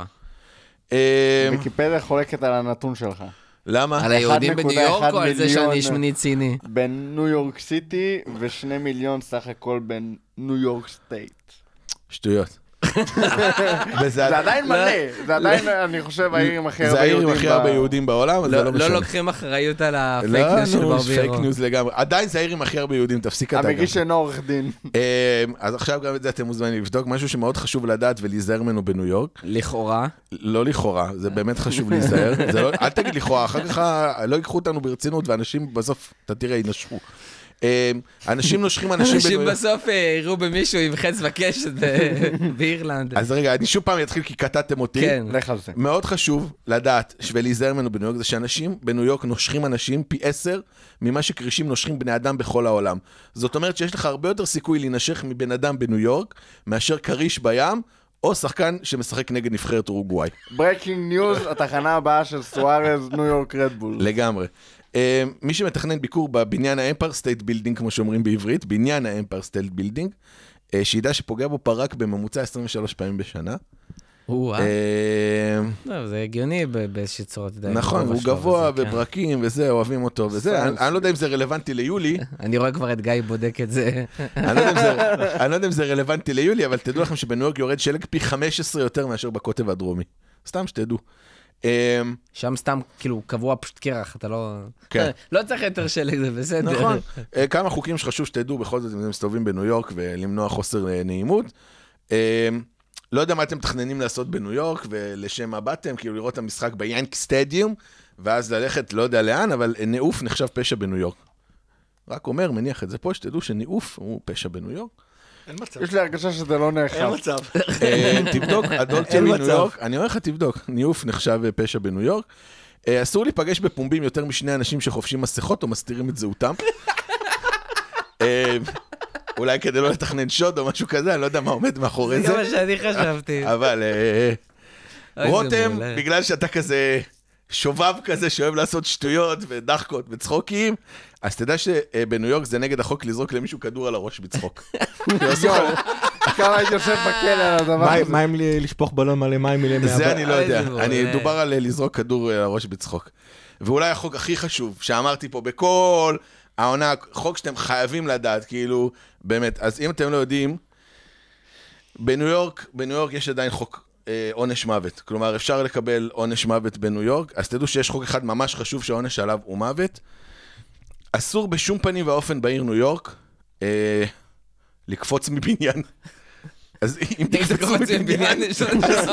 D: ויקיפדיה חולקת על הנתון שלך.
F: למה?
C: על היהודים בניו יורק או על זה שאני שמנית סיני?
D: בניו יורק סיטי ו2 מיליון סך הכל בניו יורק סטייט.
F: שטויות.
D: זה עדיין מלא, זה עדיין, אני חושב, העיר עם הכי הרבה יהודים.
F: זה העיר עם הכי הרבה יהודים בעולם, אז זה לא משנה.
C: לא לוקחים אחריות על הפייק ניוז של ברבירו.
F: פייק ניוז לגמרי. עדיין זה העיר עם הכי הרבה יהודים, תפסיק אתה גם.
D: המגיש אינו עורך דין.
F: אז עכשיו גם את זה אתם מוזמנים לבדוק, משהו שמאוד חשוב לדעת ולהיזהר ממנו בניו יורק.
C: לכאורה?
F: לא לכאורה, זה באמת חשוב להיזהר. אל תגיד לכאורה, אחר כך לא ייקחו אותנו ברצינות, ואנשים בסוף, אתה תראה, ינשכו. אנשים נושכים אנשים
C: אנשים בסוף יראו במישהו עם חץ וקשת באירלנד.
F: אז רגע, אני שוב פעם אתחיל כי קטעתם אותי.
C: כן.
D: לך על זה.
F: מאוד חשוב לדעת ולהיזהר ממנו בניו יורק, זה שאנשים בניו יורק נושכים אנשים פי 10 ממה שקרישים נושכים בני אדם בכל העולם. זאת אומרת שיש לך הרבה יותר סיכוי להינשך מבן אדם בניו יורק, מאשר קריש בים, או שחקן שמשחק נגד נבחרת אורוגוואי.
D: ברייקינג ניוז, התחנה הבאה של סוארז, ניו יורק רדבול.
F: לגמרי. מי שמתכנן ביקור בבניין האמפייר סטייט בילדינג, כמו שאומרים בעברית, בניין האמפייר סטייט בילדינג, שידע שפוגע בו פרק בממוצע 23 פעמים בשנה.
C: זה הגיוני באיזושהי צורת.
F: נכון, הוא גבוה וברקים וזה, אוהבים אותו וזה. אני לא יודע אם זה רלוונטי ליולי.
C: אני רואה כבר את גיא בודק את זה.
F: אני לא יודע אם זה רלוונטי ליולי, אבל תדעו לכם שבניו יורק יורד שלג פי 15 יותר מאשר בקוטב הדרומי. סתם שתדעו.
C: שם סתם כאילו קבוע פשוט קרח, אתה לא צריך יותר שלג, זה בסדר.
F: נכון. כמה חוקים שחשוב שתדעו בכל זאת אם אתם מסתובבים בניו יורק ולמנוע חוסר נעימות. לא יודע מה אתם מתכננים לעשות בניו יורק ולשם מה באתם, כאילו לראות את המשחק ביאנקי סטדיום, ואז ללכת לא יודע לאן, אבל נעוף נחשב פשע בניו יורק. רק אומר, מניח את זה פה, שתדעו שנעוף הוא פשע בניו יורק.
E: אין מצב.
D: יש לי הרגשה שזה לא נאחר.
E: אין מצב.
F: תבדוק, הדוקטור בניו יורק, אני אומר לך תבדוק, ניאוף נחשב פשע בניו יורק. אסור להיפגש בפומבים יותר משני אנשים שחופשים מסכות או מסתירים את זהותם. אולי כדי לא לתכנן שוד או משהו כזה, אני לא יודע מה עומד מאחורי זה.
C: זה מה שאני חשבתי.
F: אבל רותם, בגלל שאתה כזה שובב כזה שאוהב לעשות שטויות ודחקות וצחוקים, אז תדע שבניו יורק זה נגד החוק לזרוק למישהו כדור על הראש בצחוק.
D: כמה הייתי יושב בכלא על הדבר הזה.
E: מה אם לשפוך בלון מלא מים מלא מהבא?
F: זה אני לא יודע. דובר על לזרוק כדור על הראש בצחוק. ואולי החוק הכי חשוב שאמרתי פה בכל העונה, חוק שאתם חייבים לדעת, כאילו, באמת. אז אם אתם לא יודעים, בניו יורק יש עדיין חוק עונש מוות. כלומר, אפשר לקבל עונש מוות בניו יורק, אז תדעו שיש חוק אחד ממש חשוב שהעונש עליו הוא מוות. אסור בשום פנים ואופן בעיר ניו יורק לקפוץ מבניין. אז אם
C: אם
F: תקפצו
C: תקפצו עם בניין
F: בניין,
C: יש לנו שם...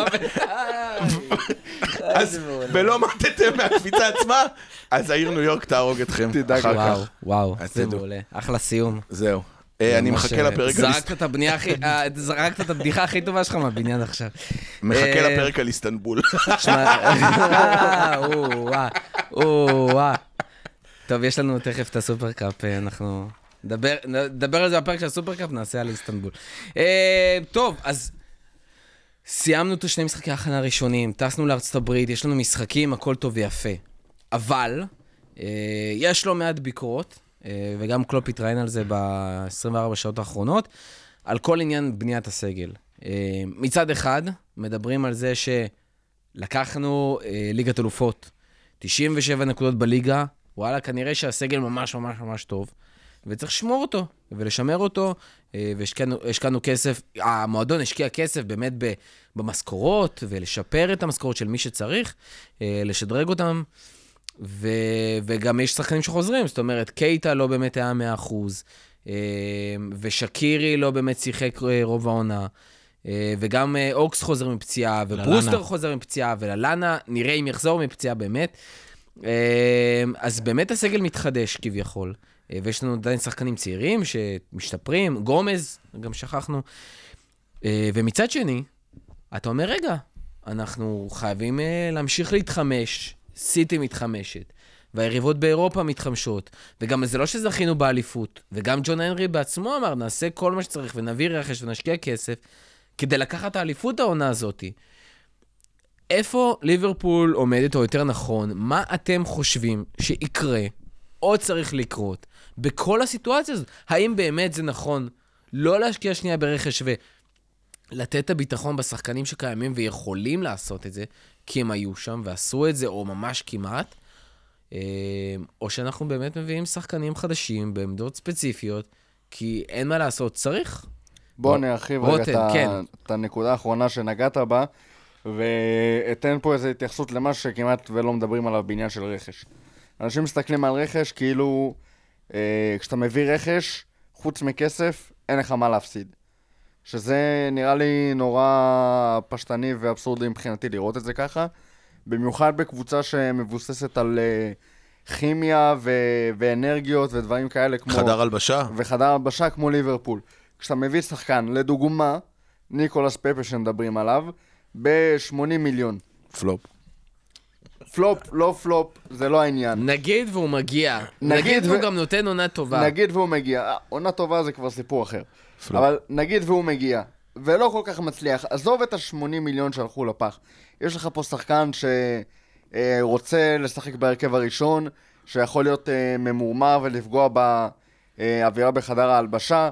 F: אז ולא מתתם מהקפיצה עצמה, אז העיר ניו יורק תהרוג אתכם
D: תדאג
F: אחר
C: וואו,
F: כך.
C: וואו,
F: אז
C: זה
F: תדעו.
C: מעולה. אחלה סיום.
F: זהו. אני מחכה לפרק
C: זרקת את הבדיחה הכי טובה שלך מהבניין עכשיו.
F: מחכה לפרק על איסטנבול.
C: טוב, יש לנו תכף את הסופרקאפ, אנחנו נדבר על זה בפרק של הסופרקאפ, נעשה על איסטנבול. טוב, אז סיימנו את שני משחקי ההכנה הראשונים, טסנו לארצות הברית, יש לנו משחקים, הכל טוב ויפה. אבל יש לו מעט ביקורות, וגם קלופ התראיין על זה ב-24 שעות האחרונות, על כל עניין בניית הסגל. מצד אחד, מדברים על זה שלקחנו ליגת אלופות, 97 נקודות בליגה, וואלה, כנראה שהסגל ממש ממש ממש טוב, וצריך לשמור אותו, ולשמר אותו, והשקענו כסף, המועדון השקיע כסף באמת במשכורות, ולשפר את המשכורות של מי שצריך, לשדרג אותם, וגם יש שחקנים שחוזרים, זאת אומרת, קייטה לא באמת היה 100%, ושקירי לא באמת שיחק רוב העונה, וגם אוקס חוזר מפציעה, וברוסטר חוזר מפציעה, וללנה נראה אם יחזור מפציעה באמת. אז באמת הסגל מתחדש כביכול, ויש לנו עדיין שחקנים צעירים שמשתפרים, גומז, גם שכחנו. ומצד שני, אתה אומר, רגע, אנחנו חייבים להמשיך להתחמש, סיטי מתחמשת, והיריבות באירופה מתחמשות, וגם זה לא שזכינו באליפות, וגם ג'ון הנרי בעצמו אמר, נעשה כל מה שצריך, ונביא רכש ונשקיע כסף, כדי לקחת את האליפות העונה הזאת. איפה ליברפול עומדת, או יותר נכון, מה אתם חושבים שיקרה, או צריך לקרות, בכל הסיטואציה הזאת? האם באמת זה נכון לא להשקיע שנייה ברכש ולתת את הביטחון בשחקנים שקיימים ויכולים לעשות את זה, כי הם היו שם ועשו את זה, או ממש כמעט, או שאנחנו באמת מביאים שחקנים חדשים בעמדות ספציפיות, כי אין מה לעשות, צריך.
D: בוא נרחיב רגע את הנקודה האחרונה שנגעת בה, ואתן פה איזו התייחסות למה שכמעט ולא מדברים עליו בעניין של רכש. אנשים מסתכלים על רכש כאילו כשאתה מביא רכש, חוץ מכסף, אין לך מה להפסיד. שזה נראה לי נורא פשטני ואבסורדי מבחינתי לראות את זה ככה, במיוחד בקבוצה שמבוססת על כימיה ואנרגיות ודברים כאלה כמו...
F: חדר הלבשה.
D: וחדר הלבשה כמו ליברפול. כשאתה מביא שחקן, לדוגמה, ניקולס פפה שמדברים עליו, ב-80 מיליון.
F: פלופ.
D: פלופ, לא פלופ, זה לא העניין.
C: נגיד והוא מגיע. נגיד והוא גם נותן עונה טובה.
D: נגיד והוא מגיע. עונה טובה זה כבר סיפור אחר.
F: פלופ.
D: אבל נגיד והוא מגיע, ולא כל כך מצליח. עזוב את ה-80 מיליון שהלכו לפח. יש לך פה שחקן שרוצה לשחק בהרכב הראשון, שיכול להיות ממורמר ולפגוע באווירה בחדר ההלבשה.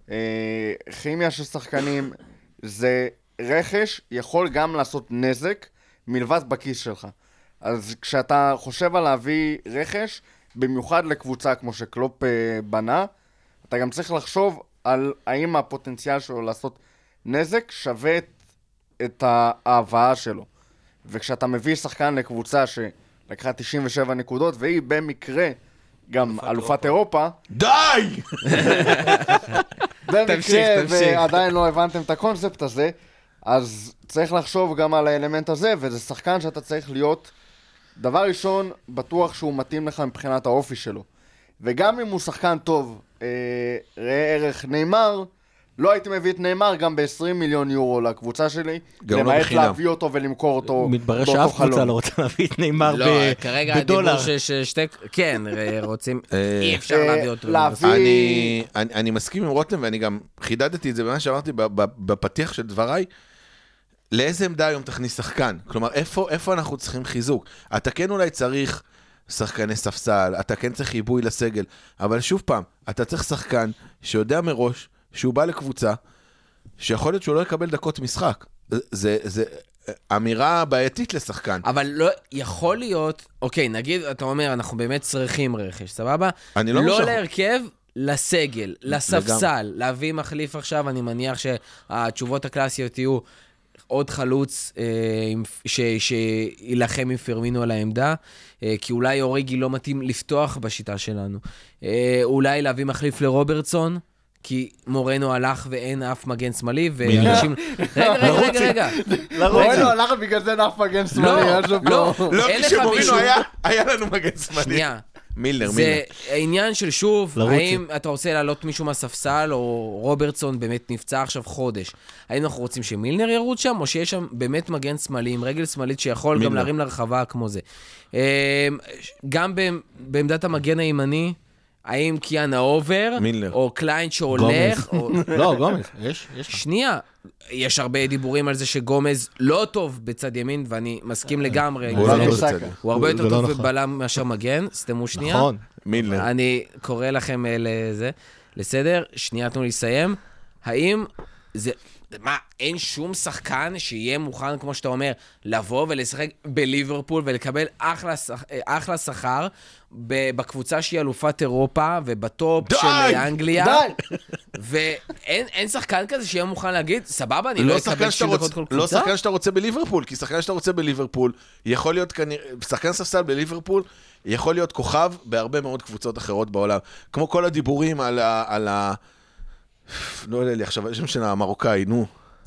D: כימיה של שחקנים, זה רכש יכול גם לעשות נזק מלבד בכיס שלך. אז כשאתה חושב על להביא רכש, במיוחד לקבוצה כמו שקלופ בנה, אתה גם צריך לחשוב על האם הפוטנציאל שלו לעשות נזק שווה את ההבאה שלו. וכשאתה מביא שחקן לקבוצה שלקחה 97 נקודות, והיא במקרה גם אלופת אירופה,
F: די!
D: במקרה ועדיין לא הבנתם את הקונספט הזה, אז צריך לחשוב גם על האלמנט הזה, וזה שחקן שאתה צריך להיות, דבר ראשון, בטוח שהוא מתאים לך מבחינת האופי שלו. וגם אם הוא שחקן טוב, ראה ערך ניימר, לא הייתי מביא את ניימר גם ב-20 מיליון יורו לקבוצה שלי, למעט להביא אותו ולמכור אותו
E: מתברר שאף קבוצה לא רוצה להביא את ניימר בדולר.
C: לא, כרגע הדיבור ששתי... כן, רוצים... אי אפשר להביא אותו.
F: אני מסכים עם רותם, ואני גם חידדתי את זה במה שאמרתי בפתיח של דבריי, לאיזה עמדה היום תכניס שחקן? כלומר, איפה אנחנו צריכים חיזוק? אתה כן אולי צריך שחקני ספסל, אתה כן צריך חיבוי לסגל, אבל שוב פעם, אתה צריך שחקן שיודע מראש שהוא בא לקבוצה, שיכול להיות שהוא לא יקבל דקות משחק. זה אמירה בעייתית לשחקן.
C: אבל לא, יכול להיות, אוקיי, נגיד, אתה אומר, אנחנו באמת צריכים רכש, סבבה?
F: אני לא
C: לא להרכב, לסגל, לספסל, להביא מחליף עכשיו, אני מניח שהתשובות הקלאסיות יהיו עוד חלוץ שילחם עם פרמינו על העמדה, כי אולי אוריגי לא מתאים לפתוח בשיטה שלנו. אולי להביא מחליף לרוברטסון, כי מורנו הלך ואין אף מגן שמאלי, ואנשים... רגע.
D: מורנו הלך בגלל זה נף מגן שמאלי.
C: לא,
F: לא,
C: אין לך
F: כשמורינו
C: מישהו...
F: היה לנו מגן שמאלי.
C: שנייה.
F: מילנר.
C: זה העניין של שוב,
E: לרוצי.
C: האם אתה רוצה להעלות מישהו מהספסל, או רוברטסון באמת נפצע עכשיו חודש. האם אנחנו רוצים שמילנר ירוץ שם, או שיש שם באמת מגן שמאלי, עם רגל שמאלית שיכול גם להרים לרחבה כמו זה. גם בעמדת המגן הימני, האם קיאנה עובר,
F: מילנר.
C: או קליין שהולך, או...
E: לא, גומז, יש.
C: שנייה, יש הרבה דיבורים על זה שגומז לא טוב בצד ימין, ואני מסכים לגמרי.
F: הוא לא
C: זה-
F: טוב בצד.
C: הוא הרבה יותר
E: זה לא
C: טוב
E: נכון.
C: בבלם מאשר מגן, סתמו שנייה.
E: נכון.
F: מילנר.
C: אני קורא לכם לזה, לסדר, שנייה תנו לי לסיים. האם זה, מה, אין שום שחקן שיהיה מוכן, כמו שאתה אומר, לבוא ולשחק בליברפול ולקבל אחלה שכר בקבוצה שהיא אלופת אירופה ובטופ
F: די!
C: של אנגליה?
D: די!
C: ואין שחקן כזה שיהיה מוכן להגיד, סבבה, אני לא
F: לא
C: אקבל
F: שחקן
C: 60 דקות כל
F: לא
C: קבוצה?
F: שחקן שאתה רוצה בליברפול, כי שחקן שאתה רוצה בליברפול יכול להיות כנראה, שחקן ספסל בליברפול יכול להיות כוכב בהרבה מאוד קבוצות אחרות בעולם. כמו כל הדיבורים על ה... לא יודע לי עכשיו, יש שם שנה המרוקאי, נו.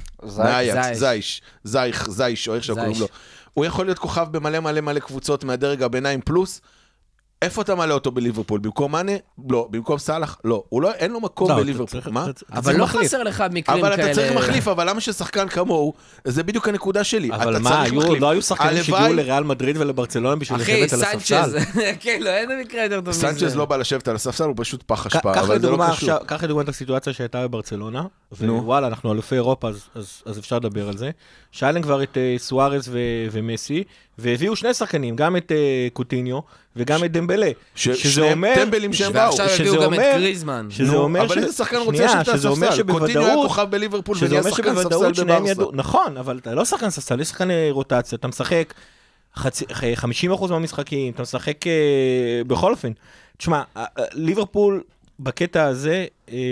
F: זייש, או איך שקוראים לו. הוא יכול להיות כוכב במלא מלא מלא קבוצות מהדרג הביניים פלוס. איפה אתה מעלה אותו בליברפול? במקום מאנה? לא. במקום סלאח? לא. אין לו מקום בליברפול. מה?
C: אבל לא חסר לך מקרים כאלה.
F: אבל אתה צריך מחליף, אבל למה ששחקן כמוהו, זה בדיוק הנקודה שלי.
E: אבל מה, לא היו שחקנים שהגיעו לריאל מדריד ולברצלונה בשביל לשבת על הספסל?
C: אחי, סנצ'ז, כן, לא, אין מקרה יותר טוב מזה.
F: סנצ'ז לא בא לשבת על הספסל, הוא פשוט פח אשפה, אבל זה לא קשור.
E: קח לדוגמה את הסיטואציה שהייתה בברצלונה, ווואלה, אנחנו אלופי אירופה, אז אפשר לדבר על זה. שאלן כבר את סוארז ומסי, והביאו שני שחקנים, גם את קוטיניו וגם את דמבלה.
F: שזה אומר... טמבלים שהם באו.
C: ועכשיו הביאו גם את גריזמן.
E: שזה אומר
F: אבל איזה שחקן רוצה לשבת על הספסל? קוטיניו היה כוכב בליברפול ונהיה שחקן ספסל בברסה.
E: נכון, אבל אתה לא שחקן ספסל, יש שחקן רוטציה, אתה משחק 50% מהמשחקים, אתה משחק בכל אופן. תשמע, ליברפול בקטע הזה,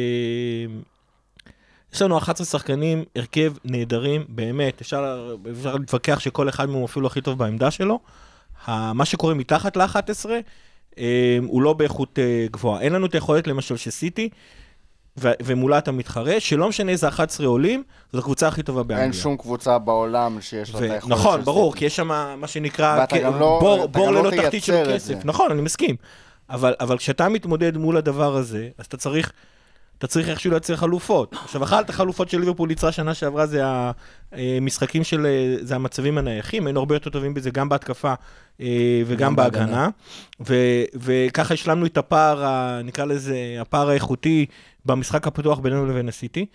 E: יש לנו 11 שחקנים, הרכב נהדרים, באמת, אפשר להתווכח שכל אחד מהם אפילו הכי טוב בעמדה שלו. מה שקורה מתחת ל-11, הוא לא באיכות גבוהה. אין לנו את היכולת למשל שסיטי, ומולה אתה מתחרה, שלא משנה איזה 11 עולים, זו הקבוצה הכי טובה באנגליה.
D: אין שום קבוצה בעולם שיש לה את היכולת.
E: נכון, ברור, כי יש שם מה שנקרא בור ללא תחתית של כסף. נכון, אני מסכים. אבל כשאתה מתמודד מול הדבר הזה, אז אתה צריך איכשהו לייצר חלופות. עכשיו, אחת החלופות של ליברפול יצרה שנה שעברה, זה המשחקים של, זה המצבים הנייחים, היינו הרבה יותר טובים בזה, גם בהתקפה וגם בהגנה, וככה השלמנו את הפער, נקרא לזה, הפער האיכותי במשחק הפתוח בינינו לבין הסיטי.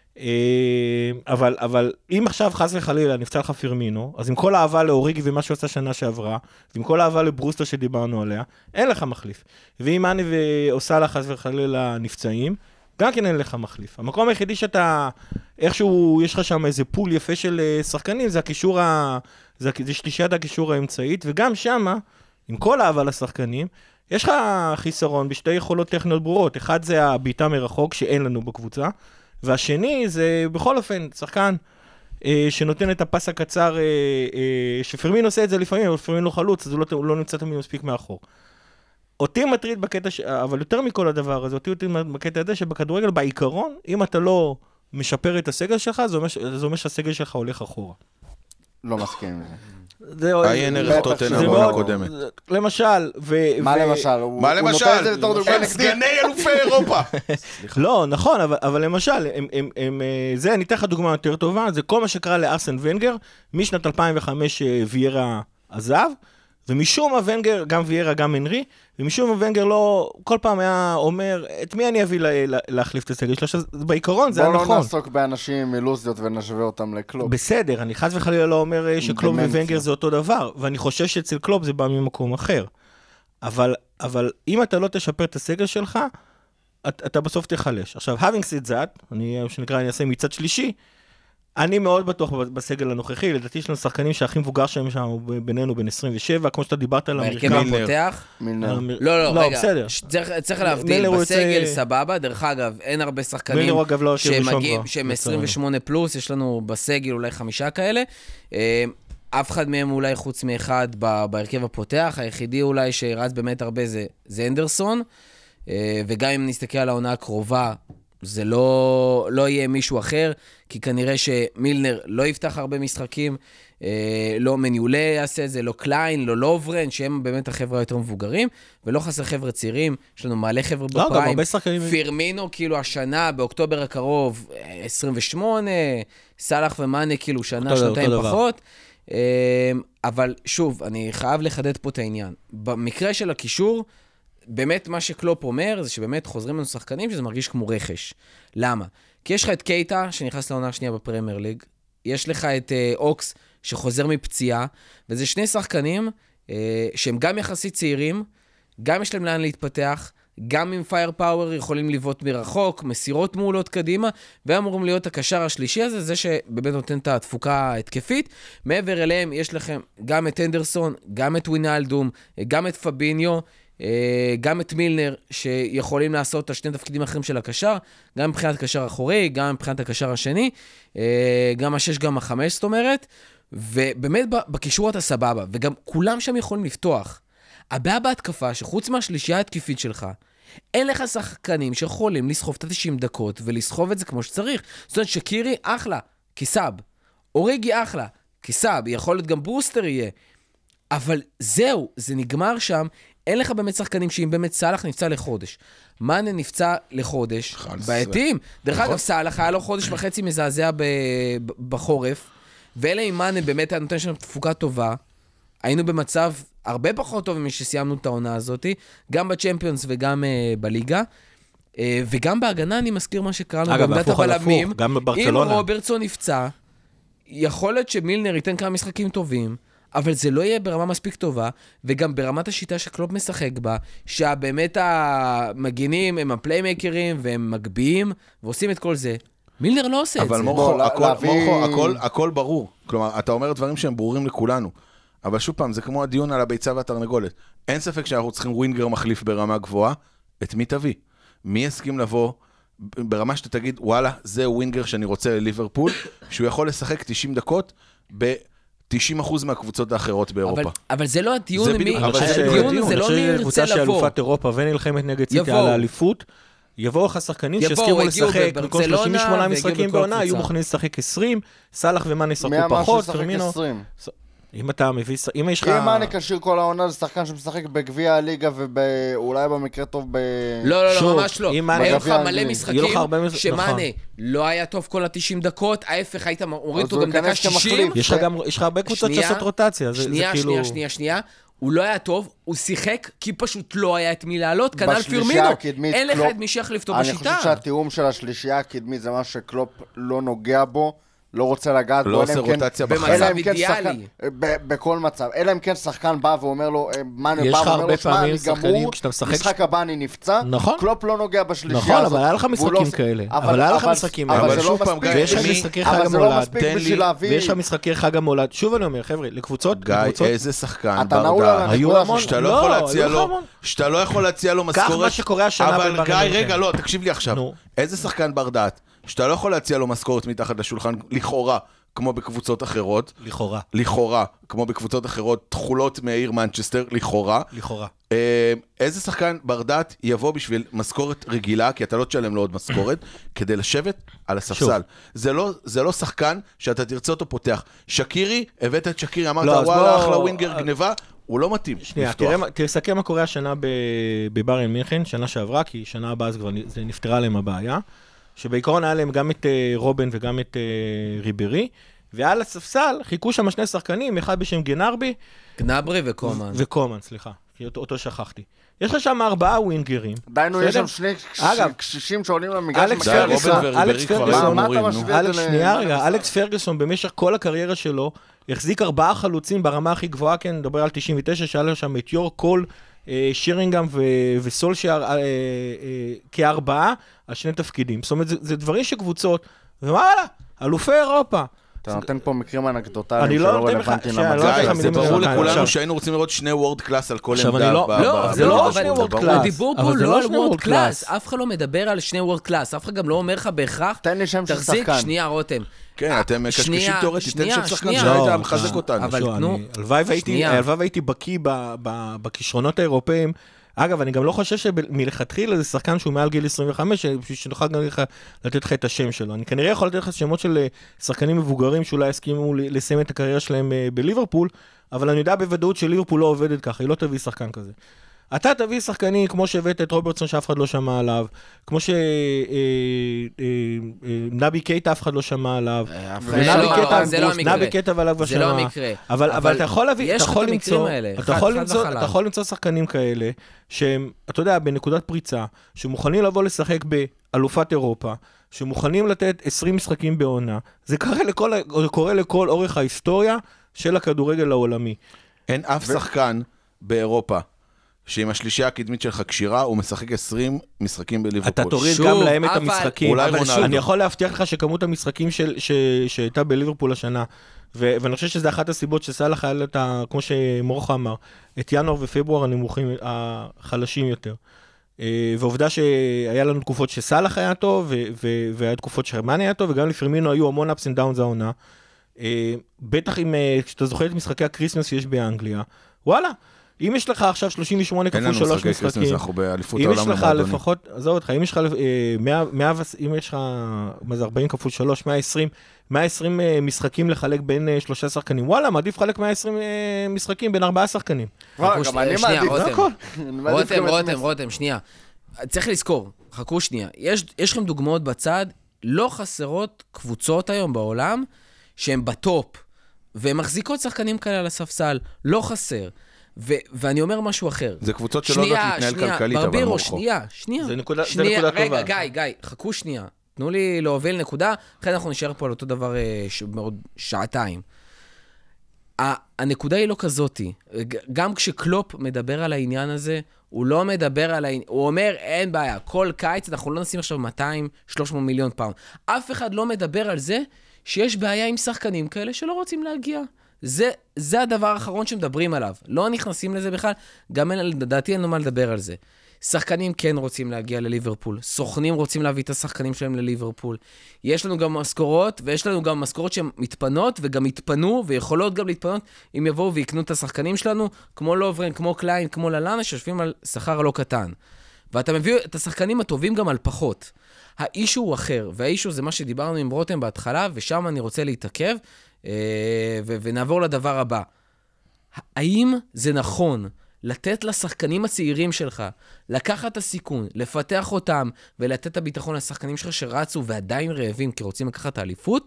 E: אבל אם עכשיו חס וחלילה נפצע לך פירמינו, אז עם כל האהבה לאוריגי ומה שעושה שנה שעברה, ועם כל האהבה לברוסטו שדיברנו עליה, אין לך מחליף. ואם מאנה ועושה לך חס וחלילה נפצעים, גם כן אין לך מחליף. המקום היחידי שאתה, איכשהו יש לך שם איזה פול יפה של שחקנים, זה הקישור, זה שלישיית הקישור האמצעית, וגם שמה, עם כל האהבה לשחקנים, יש לך חיסרון בשתי יכולות טכניות ברורות. אחד זה הביתה מרחוק שאין לנו בקבוצה, והשני זה בכל אופן שחקן שנותן את הפס הקצר, שפרמין עושה את זה לפעמים, אבל פרמין לא חלוץ, אז הוא לא נמצא תמיד מספיק מאחור. אותי מטריד בקטע, אבל יותר מכל הדבר הזה, אותי בקטע הזה שבכדורגל בעיקרון, אם אתה לא משפר את הסגל שלך, זה אומר שהסגל שלך הולך אחורה.
D: לא מסכים עם זה.
F: עיין ערך טוטנהאם בעונה הקודמת.
E: למשל,
D: מה למשל?
F: מה
D: הוא נותן את זה לתור דוגמה
F: הם
D: נגדית.
F: סגני אלופי אירופה.
E: לא, נכון, אבל למשל, זה, אני אתן לך דוגמה יותר טובה, זה כל מה שקרה לארסן ונגר, משנת 2005 ויירה עזב, ומשום הוונגר, גם ויירה, גם הנרי, ומשום הוונגר לא, כל פעם היה אומר, את מי אני אביא להחליף את הסגל שלו? בעיקרון זה היה נכון.
D: בוא לא נעסוק באנשים עם אילוזיות ונשווה אותם לקלופ.
E: בסדר, אני חס וחלילה לא אומר שקלופ וונגר זה אותו דבר, ואני חושב שאצל קלופ זה בא ממקום אחר. אבל אם אתה לא תשפר את הסגל שלך, אתה בסוף תחלש. עכשיו, having said that, אני אעשה מצד שלישי, אני מאוד בטוח בסגל הנוכחי, לדעתי יש לנו שחקנים שהכי מבוגר שם בינינו בין 27, כמו שאתה דיברת על
C: בהרכב הפותח? לא, רגע, צריך להבדיל, בסגל סבבה, דרך אגב, אין הרבה שחקנים שהם 28 פלוס, יש לנו בסגל אולי 5 כאלה, אף אחד מהם אולי חוץ מאחד בהרכב הפותח, היחידי אולי שרץ באמת הרבה זה אנדרסון, וגם אם נסתכל על העונה הקרובה, זה לא יהיה מישהו אחר, כי כנראה שמילנר לא יפתח הרבה משחקים, לא מניולה יעשה את זה, לא קליין, לא לוברן, שהם באמת החבר'ה היותר מבוגרים, ולא חסר חבר'ה צעירים, יש לנו מלא חבר'ה בפריים.
E: לא, גם הרבה שחקנים.
C: פירמינו, כאילו השנה, באוקטובר הקרוב, 28, סלח ומאנה, כאילו שנה, שנתיים פחות. אבל שוב, אני חייב לחדד פה את העניין. במקרה של הקישור, באמת מה שקלופ אומר, זה שבאמת חוזרים לנו שחקנים, שזה מרגיש כמו רכש. למה? כי יש לך את קייטה, שנכנס לעונה השנייה בפרמייר ליג, יש לך את אוקס, שחוזר מפציעה, וזה שני שחקנים שהם גם יחסית צעירים, גם יש להם לאן להתפתח, גם עם פייר פאוור יכולים לבעוט מרחוק, מסירות מעולות קדימה, ואמורים להיות הקשר השלישי הזה, זה שבאמת נותן את התפוקה ההתקפית. מעבר אליהם יש לכם גם את אנדרסון, גם את ווינאלדום, גם את פביניו, גם את מילנר, שיכולים לעשות את השני תפקידים האחרים של הקשר, גם מבחינת הקשר האחורי, גם מבחינת הקשר השני, גם השש, גם החמש, זאת אומרת, ובאמת בקישור אתה סבבה, וגם כולם שם יכולים לפתוח. הבעיה בהתקפה, שחוץ מהשלישייה התקיפית שלך, אין לך שחקנים שיכולים לסחוב את 90 דקות, ולסחוב את זה כמו שצריך. זאת אומרת, שקירי אחלה, כיסאב. אוריגי אחלה, כיסאב. יכול להיות גם ברוסטר יהיה. אבל זהו, זה נגמר שם. אין לך באמת שחקנים שאם באמת סלח נפצע לחודש. מאנה נפצע לחודש. בעייתים. דרך אגב, סלח היה לו חודש וחצי מזעזע בחורף, ואלה עם מאנה באמת היה נותן שם תפוקה טובה. היינו במצב הרבה פחות טוב משסיימנו את העונה הזאת, גם בצ'מפיונס וגם בליגה, וגם בהגנה אני מזכיר מה שקראנו בעמדת הבלמים.
E: גם בברצלונה.
C: אם רוברטסון נפצע, יכול להיות שמילנר ייתן כמה משחקים טובים, אבל זה לא יהיה ברמה מספיק טובה, וגם ברמת השיטה שקלופ משחק בה, שבאמת המגינים הם הפליימקרים, והם מגביעים, ועושים את כל זה. מילנר לא עושה את זה.
F: אבל מורכו, הכל ברור. כלומר, אתה אומר דברים שהם ברורים לכולנו. אבל שוב פעם, זה כמו הדיון על הביצה והתרנגולת. אין ספק שאנחנו צריכים ווינגר מחליף ברמה גבוהה. את מי תביא? מי יסכים לבוא ברמה שאתה תגיד, וואלה, זה ווינגר שאני רוצה לליברפול, שהוא יכול לשחק 90 דקות ב-90% מהקבוצות האחרות באירופה.
C: אבל זה לא הדיון,
E: הדיון זה לא מי ירצה לבוא. אלופת אירופה ונלחמת נגד סיטי על האליפות, יבואו לך שחקנים שהזכירו לשחק, במקום 38 משחקים בעונה, היו מוכנים לשחק 20, סלח ומאנה ישחקו פחות, פרמינו. אם אתה מביא, אם יש לך...
D: אם מאנה קשיר כל העונה, זה שחקן שמשחק בגביע הליגה ואולי במקרה טוב ב...
C: לא, ממש לא. היו לך מלא משחקים שמאנה לא היה טוב כל ה-90 דקות, ההפך היית מוריד אותו גם דקה 60. יש
E: לך הרבה קבוצות שעשות רוטציה.
C: שנייה. הוא לא היה טוב, הוא שיחק כי פשוט לא היה את מי לעלות, כנ"ל פירמינו. אין לך את מי שיחליף אותו בשיטה.
D: אני חושב שהתיאום של השלישייה הקדמית זה מה שקלופ לא נוגע בו, לא רוצה לגעת בו,
F: לא עושה רוטציה
C: במצב אידיאלי.
D: בכל מצב. אלא אם כן שחקן בא ואומר לו, מאנה בא ואומר לו, שמע, אני גמור, משחק הבא אני נפצע, קלופ לא נוגע בשלישייה הזאת.
E: נכון, אבל היה לך משחקים כאלה.
D: אבל שוב פעם,
E: אבל זה לא מספיק
D: בשביל להביא...
E: ויש לך משחקי חג המולד. שוב אני אומר, חבר'ה, לקבוצות...
F: גיא, איזה שחקן ברדה. שאתה לא יכול להציע לו משכורת.
E: כך מה שקורה השנה
F: אבל גיא, רגע, לא, תקשיב לי עכשיו. איזה שחקן ברדעת? שאתה לא יכול להציע לו משכורת מתחת לשולחן, לכאורה, כמו בקבוצות אחרות. לכאורה, כמו בקבוצות אחרות, תחולות מהעיר מנצ'סטר, לכאורה. איזה שחקן ברדעת יבוא בשביל משכורת רגילה, כי אתה לא תשלם לו עוד משכורת, כדי לשבת על הספסל. זה לא שחקן שאתה תרצה אותו פותח. שקירי, הבאת את שקירי, אמרת, וואלה, אחלה ווינגר גניבה, הוא לא מתאים.
E: שנייה, תסכם מה קורה השנה בביירן מינכן, שנה שעברה, כי שנה הבאה זה נפתרה להם הבעיה. שבעיקרון היה להם גם את רובן וגם את ריברי, ועל הספסל חיכו שם שני שחקנים, אחד בשם
C: גנברי וקומן.
E: וקומן, סליחה, כי אותו שכחתי. יש לך שם 4 ווינגרים.
D: דיינו, יש שם שני קשישים שעולים למגרש.
E: אלכס פרגוסון במשך כל הקריירה שלו, החזיק 4 חלוצים ברמה הכי גבוהה, כן, נדבר על 99, שהיה לו שם את יור קול, שירינגהם וסולשייר כ4 על שני תפקידים. זאת אומרת, זה דברים שקבוצות, ומעלה, אלופי אירופה.
D: אתה נותן פה מקרים אנקדוטליים שלא רלוונטיים למצב.
F: זה ברור לכולנו שהיינו רוצים לראות שני וורד קלאס על כל עמדה.
C: לא, זה לא שני וורד קלאס. הדיבור פה לא על וורד קלאס. אף אחד לא מדבר על שני וורד קלאס. אף אחד גם לא אומר לך בהכרח,
D: תן לי שם של שחקן.
C: שנייה, רותם.
F: כן, אתם קשקשים תיאורטית, תן שם שחקן שהיית מחזק אותנו.
E: הלוואי והייתי בקיא בכישרונות האירופאים, אגב, אני גם לא חושב שמלכתחילה זה שחקן שהוא מעל גיל 25, בשביל שנוכל גם לתת לך את השם שלו. אני כנראה יכול לתת לך שמות של שחקנים מבוגרים שאולי הסכימו לסיים את הקריירה שלהם בליברפול, אבל אני יודע בוודאות שליברפול לא עובדת ככה, היא לא תביא שחקן כזה. אתה תביא שחקנים כמו שהבאת את רוברטסון שאף אחד לא שמע עליו, כמו שנבי קייטה אף אחד לא שמע עליו. נבי קייטה ועליו בשנה.
C: זה לא המקרה.
E: אבל אתה יכול להביא, אתה יכול למצוא שחקנים כאלה, שהם, אתה יודע, בנקודת פריצה, שמוכנים לבוא לשחק באלופת אירופה, שמוכנים לתת 20 משחקים בעונה. זה קורה לכל אורך ההיסטוריה של הכדורגל העולמי.
F: אין אף שחקן באירופה שעם השלישייה הקדמית שלך קשירה, הוא משחק 20 משחקים בליברפול.
E: אתה תוריד גם להם את המשחקים.
F: אולי רונלדו.
E: אני יכול להבטיח לך שכמות המשחקים שהייתה בליברפול השנה, ואני חושב שזה אחת הסיבות שסלאח היה אותה, כמו שמורחה אמר, את ינואר ופברואר הנמוכים, החלשים יותר. ועובדה שהיה לנו תקופות שסלאח היה טוב, והיה תקופות שהרמן היה טוב, וגם לפרמינו היו המון ups and downs העונה. בטח כשאתה זוכר את משחקי הקריסמס שיש באנגליה, וואלה, אם יש לך עכשיו 38 כפול 3 משחקים, אם יש לך לפחות, עזוב אותך, אם יש לך 40 כפול 3, 120 משחקים לחלק בין 3 שחקנים, וואלה, מעדיף לחלק 120 משחקים בין 4 שחקנים.
D: גם אני מעדיף, זה הכל.
C: רותם, שנייה. צריך לזכור, חכו שנייה. יש לכם דוגמאות בצד, לא חסרות קבוצות היום בעולם, שהן בטופ, והן מחזיקות שחקנים כאלה על הספסל, לא חסר. ואני אומר משהו אחר.
F: זה קבוצות שלא יודעות להתנהל כלכלית, אבל
C: ברבירו,
F: מורחו.
C: שנייה.
E: זה נקודה טובה.
C: רגע, גיא, חכו שנייה. תנו לי להוביל נקודה, אחרי אנחנו נשאר פה על אותו דבר מאוד שעתיים. הנקודה היא לא כזאתי. גם כשקלופ מדבר על העניין הזה, הוא לא מדבר על העניין, הוא אומר, אין בעיה, כל קיץ אנחנו לא נשים עכשיו 200-300 מיליון פאונד. אף אחד לא מדבר על זה שיש בעיה עם שחקנים כאלה שלא רוצים להגיע. זה הדבר האחרון שמדברים עליו. לא נכנסים לזה בכלל, גם לדעתי אין לו מה לדבר על זה. שחקנים כן רוצים להגיע לליברפול, סוכנים רוצים להביא את השחקנים שלהם לליברפול. יש לנו גם משכורות, ויש לנו גם משכורות שהן מתפנות, וגם מתפנו, ויכולות גם להתפנות, אם יבואו ויקנו את השחקנים שלנו, כמו לוברן, כמו קליין, כמו ללאנה, שיושבים על שכר לא קטן. ואתה מביא את השחקנים הטובים גם על פחות. האישו הוא אחר, והאישו זה מה שדיברנו עם רותם בהתחלה, ושם אני רוצה להתעכב, ונעבור לדבר הבא. האם זה נכון לתת לשחקנים הצעירים שלך, לקחת את הסיכון, לפתח אותם, ולתת את הביטחון לשחקנים שלך שרצו ועדיין רעבים כי רוצים לקחת את האליפות?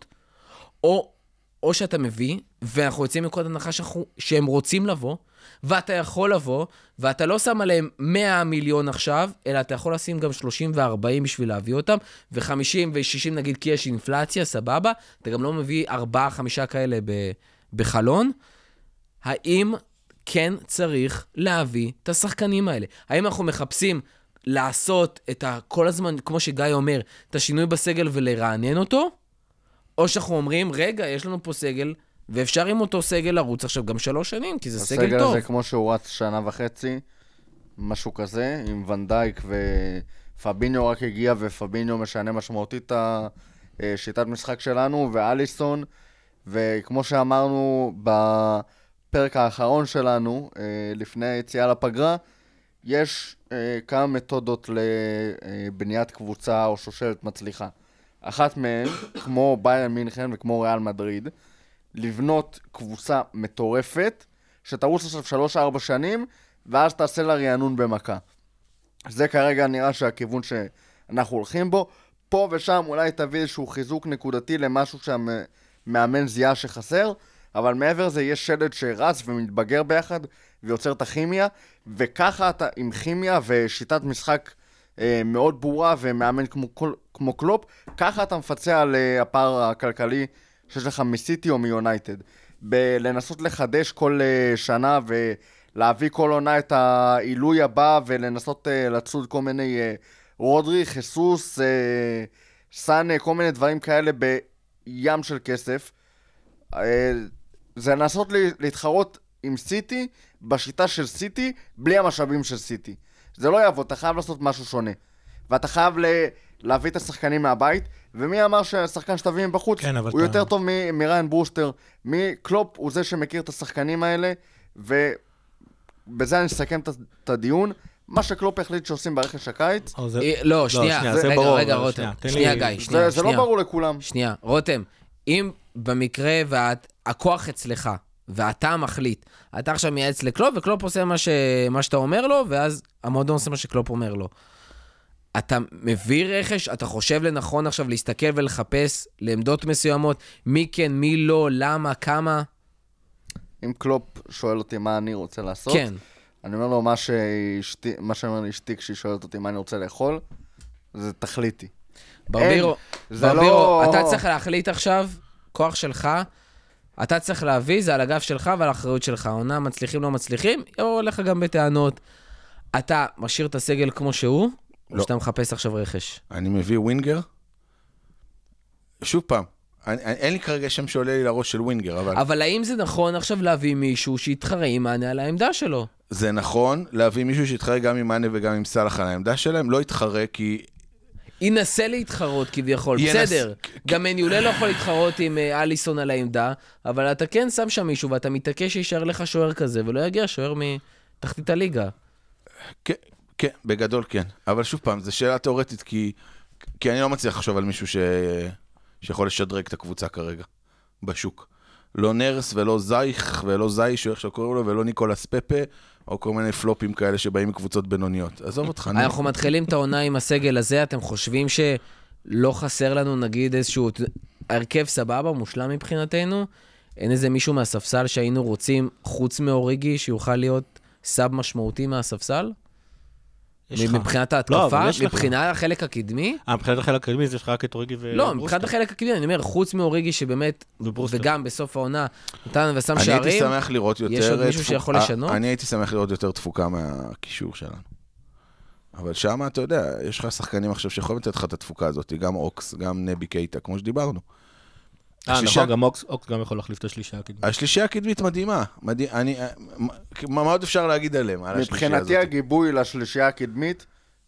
C: או שאתה מביא, ואנחנו יוצאים מכל הנחה שהם רוצים לבוא, ואתה יכול לבוא, ואתה לא שם עליהם 100 מיליון עכשיו, אלא אתה יכול לשים גם 30 ו-40 בשביל להביא אותם, ו-50 ו-60 נגיד כי יש אינפלציה, סבבה, אתה גם לא מביא 4-5 כאלה בחלון. האם כן צריך להביא את השחקנים האלה? האם אנחנו מחפשים לעשות את כל הזמן, כמו שגיא אומר, את השינוי בסגל ולרענן אותו? או שאנחנו אומרים, רגע, יש לנו פה סגל, ואפשר עם אותו סגל לרוץ עכשיו גם 3 שנים, כי זה סגל טוב.
D: הסגל הזה כמו שהוא רץ 1.5 שנה, משהו כזה, עם ונדייק ופביניו רק הגיע, ופביניו משנה משמעותית את השיטת משחק שלנו, ואליסון, וכמו שאמרנו בפרק האחרון שלנו, לפני היציאה לפגרה, יש כמה מתודות לבניית קבוצה או שושלת מצליחה. אחת מהן, כמו ביירן מינכן וכמו ריאל מדריד, לבנות קבוצה מטורפת, שתרוץ עכשיו 3-4 שנים, ואז תעשה לה רענון במכה. זה כרגע נראה שהכיוון שאנחנו הולכים בו. פה ושם אולי תביא איזשהו חיזוק נקודתי למשהו שהמאמן זיהה שחסר, אבל מעבר זה יש שלד שרץ ומתבגר ביחד, ויוצר את הכימיה, וככה אתה עם כימיה ושיטת משחק מאוד ברורה, ומאמן כמו קלופ, ככה אתה מפצע על הפער הכלכלי שיש לך מסיטי או מיונייטד. בלנסות לחדש כל שנה ולהביא כל עונה את העילוי הבא, ולנסות לצוד כל מיני רודרי, חסוס, סאנה, כל מיני דברים כאלה בים של כסף. זה לנסות להתחרות עם סיטי בשיטה של סיטי, בלי המשאבים של סיטי. זה לא יעבוד, אתה חייב לעשות משהו שונה. ואתה חייב להביא את השחקנים מהבית, ומי אמר שהשחקן שתביא מבחוץ, כן, הוא יותר טוב מריין ברוסטר. קלופ הוא זה שמכיר את השחקנים האלה, ובזה אני אסכם את הדיון. מה שקלופ החליט שעושים ברכש הקיץ,
C: לא, שנייה,
E: זה ברור.
C: רגע, רותם, שנייה, גיא, שנייה.
D: זה לא ברור לכולם.
C: שנייה, רותם, אם במקרה והכוח אצלך, ואתה מחליט, אתה עכשיו מייעץ לקלופ, וקלופ עושה מה שאתה אומר לו, ואז המועדון עושה מה שקלופ אומר לו. אתה מביא רכש, אתה חושב לנכון עכשיו להסתכל ולחפש לעמדות מסוימות, מי כן, מי לא, למה, כמה?
D: אם קלופ שואל אותי מה אני רוצה לעשות,
C: כן.
D: אני אומר לו מה שאומר לי אשתי כשהיא שואלת אותי מה אני רוצה לאכול, זה תחליטי.
C: ברבירו,
D: זה לא...
C: אתה צריך להחליט עכשיו, כוח שלך, אתה צריך להביא, זה על הגב שלך ועל האחריות שלך. עונה, מצליחים, לא מצליחים, הולך גם בטענות. אתה משאיר את הסגל כמו שהוא, או שאתה מחפש עכשיו רכש?
F: אני מביא ווינגר. שוב פעם, אין לי כרגע שם שעולה לי לראש של ווינגר,
C: אבל האם זה נכון עכשיו להביא מישהו שיתחרה עם מענה על העמדה שלו?
F: זה נכון להביא מישהו שיתחרה גם עם מענה וגם עם סלח על העמדה שלהם, לא יתחרה כי...
C: ינסה להתחרות כביכול, בסדר. גם מניולה לא יכול להתחרות עם אליסון על העמדה, אבל אתה כן שם שם מישהו, ואתה מתעקש שישאר לך שוער כזה, ולא יגיע שוער מתחתית הליגה.
F: כן, בגדול כן. אבל שוב פעם, זו שאלה תיאורטית, כי אני לא מצליח לחשוב על מישהו שיכול לשדרג את הקבוצה כרגע, בשוק. לא נרס ולא זייך ולא זייש, או איך שקוראים לו, ולא ניקולס פפה, או כל מיני פלופים כאלה שבאים מקבוצות בינוניות. עזוב אותך.
C: אנחנו מתחילים את העונה עם הסגל הזה, אתם חושבים שלא חסר לנו, נגיד, איזשהו הרכב סבבה, מושלם מבחינתנו? אין איזה מישהו מהספסל שהיינו רוצים, חוץ מאוריגי, שיוכל להיות סאב משמעותי מהספסל? מבחינת ההתקפה? מבחינת החלק הקדמי?
E: מבחינת החלק הקדמי, יש לך רק את אוריגי וברוסטר.
C: לא, מבחינת החלק הקדמי, אני אומר, חוץ מאוריגי שבאמת, וגם בסוף העונה, נתן ושם שערים,
F: אני הייתי שמח לראות יותר...
C: יש עוד מישהו שיכול לשנות?
F: אני הייתי שמח לראות יותר תפוקה מהקישור שלנו. אבל שם, אתה יודע, יש לך שחקנים עכשיו שיכולים לתת לך את התפוקה הזאת, גם אוקס, גם נבי קייטה, כמו שדיברנו.
E: נכון, גם אוקס גם יכול להחליף את השלישייה הקדמית.
F: השלישייה הקדמית מדהימה. מה עוד אפשר להגיד עליהם?
D: מבחינתי הגיבוי לשלישייה הקדמית,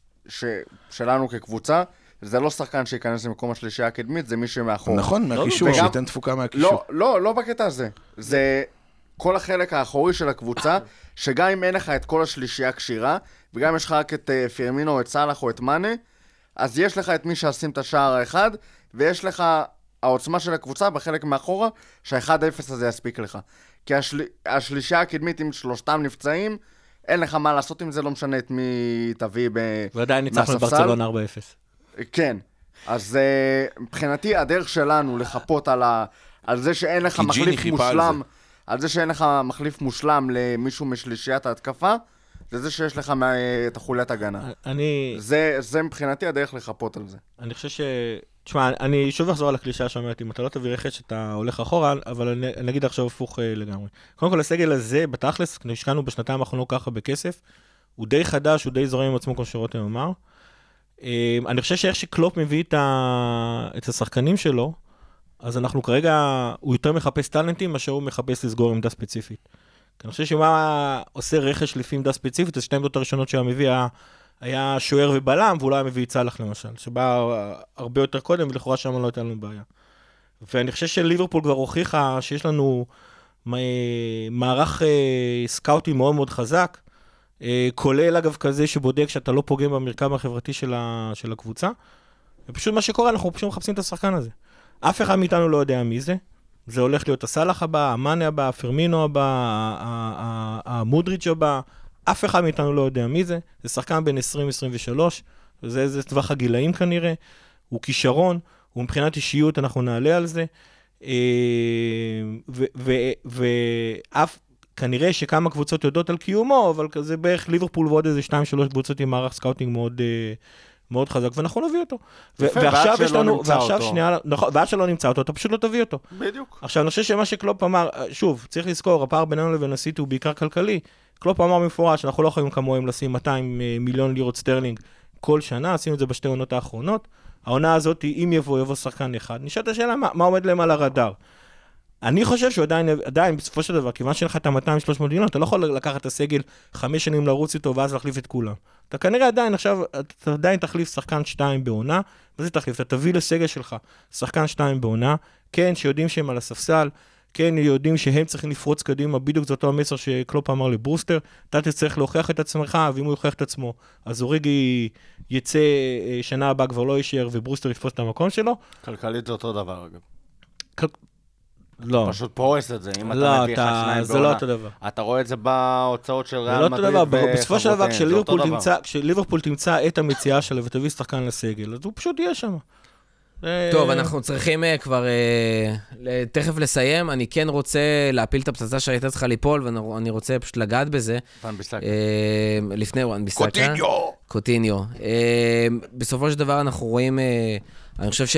D: שלנו כקבוצה, זה לא שחקן שיכנס למקום השלישייה הקדמית, זה מי שמאחור.
F: נכון, מהקישור, שייתן תפוקה מהקישור.
D: לא בקטע הזה. זה כל החלק האחורי של הקבוצה, שגם אם אין לך את כל השלישייה קשירה, וגם יש לך רק את פירמינו או את סלח או את מאנה, אז יש לך את מי שעשים את השער האחד, ויש לך העוצמה של הקבוצה בחלק מאחורה, שה-1-0 הזה יספיק לך. כי השלישייה הקדמית עם שלושתם נפצעים, אין לך מה לעשות עם זה, לא משנה את מי תביא מהספסל.
E: ועדיין ניצחנו את ברצלונה 4-0.
D: כן. אז מבחינתי הדרך שלנו לחפות על זה שאין לך מחליף מושלם, על זה שאין לך מחליף מושלם למישהו משלישיית ההתקפה, זה שיש לך את החוליית הגנה. זה מבחינתי הדרך לחפות על זה.
E: אני חושב תשמע, אני שוב אחזור על הקלישה שאומרת, אם אתה לא תביא רכש, אתה הולך אחורה, אבל אני אגיד עכשיו הפוך לגמרי. קודם כל, הסגל הזה, בתכלס, השקענו בשנתיים האחרונות ככה בכסף, הוא די חדש, הוא די זורם עם עצמו, כמו שרותם אמר. אני חושב שאיך שקלופ מביא את השחקנים שלו, אז אנחנו כרגע, הוא יותר מחפש טלנטים, מאשר הוא מחפש לסגור עמדה ספציפית. אני חושב שמה עושה רכש לפי עמדה ספציפית, אז שתי עמדות הראשונות שהוא מביא היה שוער ובלם, ואולי היה מביא צלח למשל, שבא הרבה יותר קודם, ולכאורה שם לא הייתה לנו בעיה. ואני חושב שליברפול כבר הוכיחה שיש לנו מערך סקאוטי מאוד מאוד חזק, כולל אגב כזה שבודק שאתה לא פוגם במרקם החברתי של הקבוצה, ופשוט מה שקורה, אנחנו פשוט מחפשים את השחקן הזה. אף אחד מאיתנו לא יודע מי זה, זה הולך להיות הסלח הבא, המאנה הבא, הפרמינו הבא, המודריץ' הבא, אף אחד מאיתנו לא יודע מי זה, זה שחקן בין 20-23, זה טווח הגילאים כנראה, הוא כישרון, הוא מבחינת אישיות, אנחנו נעלה על זה, ואף כנראה שכמה קבוצות יודעות על קיומו, אבל זה בערך ליברפול ועוד איזה 2-3 קבוצות עם מערך סקאוטינג מאוד חזק, ואנחנו נביא אותו. ועכשיו יש לנו, ועד שלא נמצא אותו, אתה פשוט לא תביא אותו.
D: בדיוק.
E: עכשיו, אני חושב שמה שקלופ אמר, שוב, צריך לזכור, הפער בינינו לבין הסיטי הוא בעיקר כלכלי, קלופ אמר במפורש, אנחנו לא יכולים כמוהם לשים 200 מיליון לירות סטרלינג כל שנה, עשינו את זה בשתי עונות האחרונות, העונה הזאת, אם יבוא שחקן אחד, נשאלת השאלה, מה עומד להם על הרדאר? אני חושב שהוא עדיין, בסופו של דבר, כיוון שלך את ה-200-300 מיליון, אתה לא יכול לקחת את הסגל 5 שנים לרוץ איתו, ואז להחליף את כולם. אתה כנראה עדיין, עכשיו, אתה עדיין תחליף שחקן 2 בעונה, וזה תחליף, אתה תביא לסגל שלך שחקן 2 בעונה, כן, שיודעים שהם על הספסל, כן, יודעים שהם צריכים לפרוץ קדימה, בדיוק זה אותו המסר שקלופ אמר לברוסטר, אתה תצטרך להוכיח את עצמך, ואם הוא יוכיח את עצמו, אז אוריגי יצא שנה הבאה כבר לא יישאר, וברוסטר יתפוס את המקום שלו.
D: כלכלית זה אותו דבר, אגב.
E: לא.
D: פשוט פורס את זה, אם
E: לא,
D: אתה מביא אחד שניים
E: זה לא אותו דבר.
D: אתה רואה את זה בהוצאות של
E: זה
D: ריאל
E: לא אותו
D: מדריד
E: דבר, בסופו של דבר,
D: וחברותיהם,
E: כשליברפול תמצא את המציאה שלה ותביא שחקן לסגל, אז הוא פשוט יהיה שם.
C: טוב, אנחנו צריכים כבר תכף לסיים. אני כן רוצה להפיל את הפצצה שהייתה צריכה ליפול, ואני רוצה פשוט לגעת בזה.
D: ון ביסאקה.
C: לפני וואן ביסאקה.
F: קוטיניו!
C: בסופו של דבר אנחנו רואים, אני חושב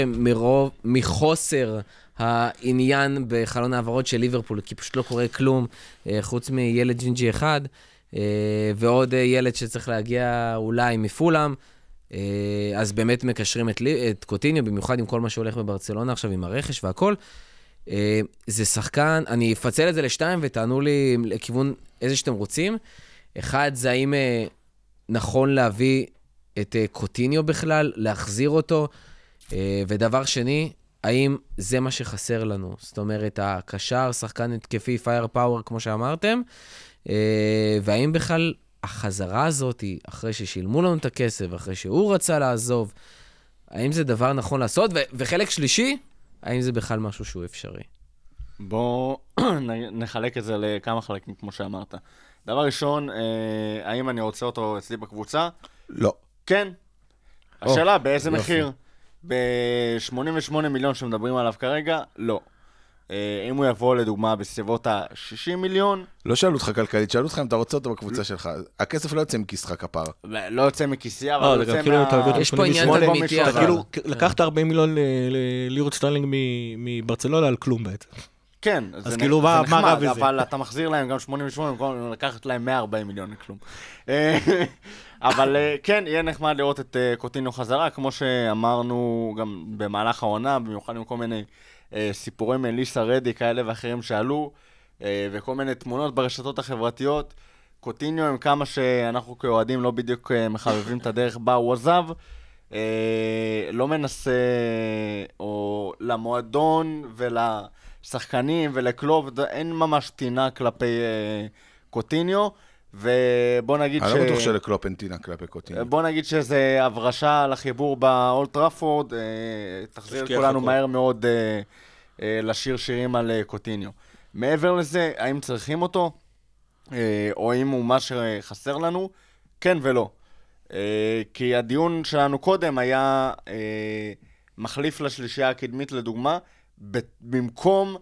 C: שמחוסר העניין בחלון העברות של ליברפול, כי פשוט לא קורה כלום, חוץ מילד ג'ינג'י אחד, ועוד ילד שצריך להגיע אולי מפולאם, אז באמת מקשרים את קוטיניו, במיוחד עם כל מה שהולך בברצלונה עכשיו, עם הרכש והכל. זה שחקן, אני אפצל את זה לשתיים ותענו לי לכיוון איזה שאתם רוצים. אחד, זה האם נכון להביא את קוטיניו בכלל, להחזיר אותו, ודבר שני, האם זה מה שחסר לנו? זאת אומרת, הקשר, שחקן התקפי, פייר פאוור, כמו שאמרתם, והאם בכלל החזרה הזאת, אחרי ששילמו לנו את הכסף, אחרי שהוא רצה לעזוב, האם זה דבר נכון לעשות? וחלק שלישי, האם זה בכלל משהו שהוא אפשרי?
D: בואו נחלק את זה לכמה חלקים, כמו שאמרת. דבר ראשון, האם אני רוצה אותו אצלי בקבוצה?
F: לא.
D: כן. השאלה, באיזה מחיר? ב-88 מיליון שמדברים עליו כרגע? לא. אם הוא יבוא לדוגמה בסביבות ה-60 מיליון...
F: לא שאלו אותך כלכלית, שאלו אותך אם אתה רוצה אותו בקבוצה שלך. הכסף לא יוצא מכיסך כפרה.
D: לא יוצא מכיסי, אבל לא יוצא מה...
C: יש פה עניין תדמיתי, אבל...
E: כאילו, לקחת 40 מיליון לירות סטרלינג מברצלונה על כלום בעצם.
D: כן,
E: אז כאילו, מה רע בזה?
D: אבל אתה מחזיר להם גם 88, במקום לקחת להם 140 מיליון לכלום. אבל כן, יהיה נחמד לראות את קוטיניו חזרה, כמו שאמרנו גם במהלך העונה, במיוחד עם כל מיני סיפורי מליסה רדי כאלה ואחרים שעלו, וכל מיני תמונות ברשתות החברתיות. קוטיניו הם כמה שאנחנו כאוהדים לא בדיוק מחבבים את הדרך בה הוא עזב, לא מנסה, או למועדון ולשחקנים ולקלוב, אין ממש טינה כלפי קוטיניו, ובוא נגיד
F: אני לא בטוח שלקלופ אין טינה כלפי קוטיניו.
D: בוא נגיד שזה הברשה לחיבור באולד טראפורד, תחזיר כולנו מהר מאוד לשיר שירים על קוטיניו. מעבר לזה, האם צריכים אותו, או האם הוא מה שחסר לנו? כן ולא. כי הדיון שלנו קודם היה מחליף לשלישייה הקדמית לדוגמה, במקום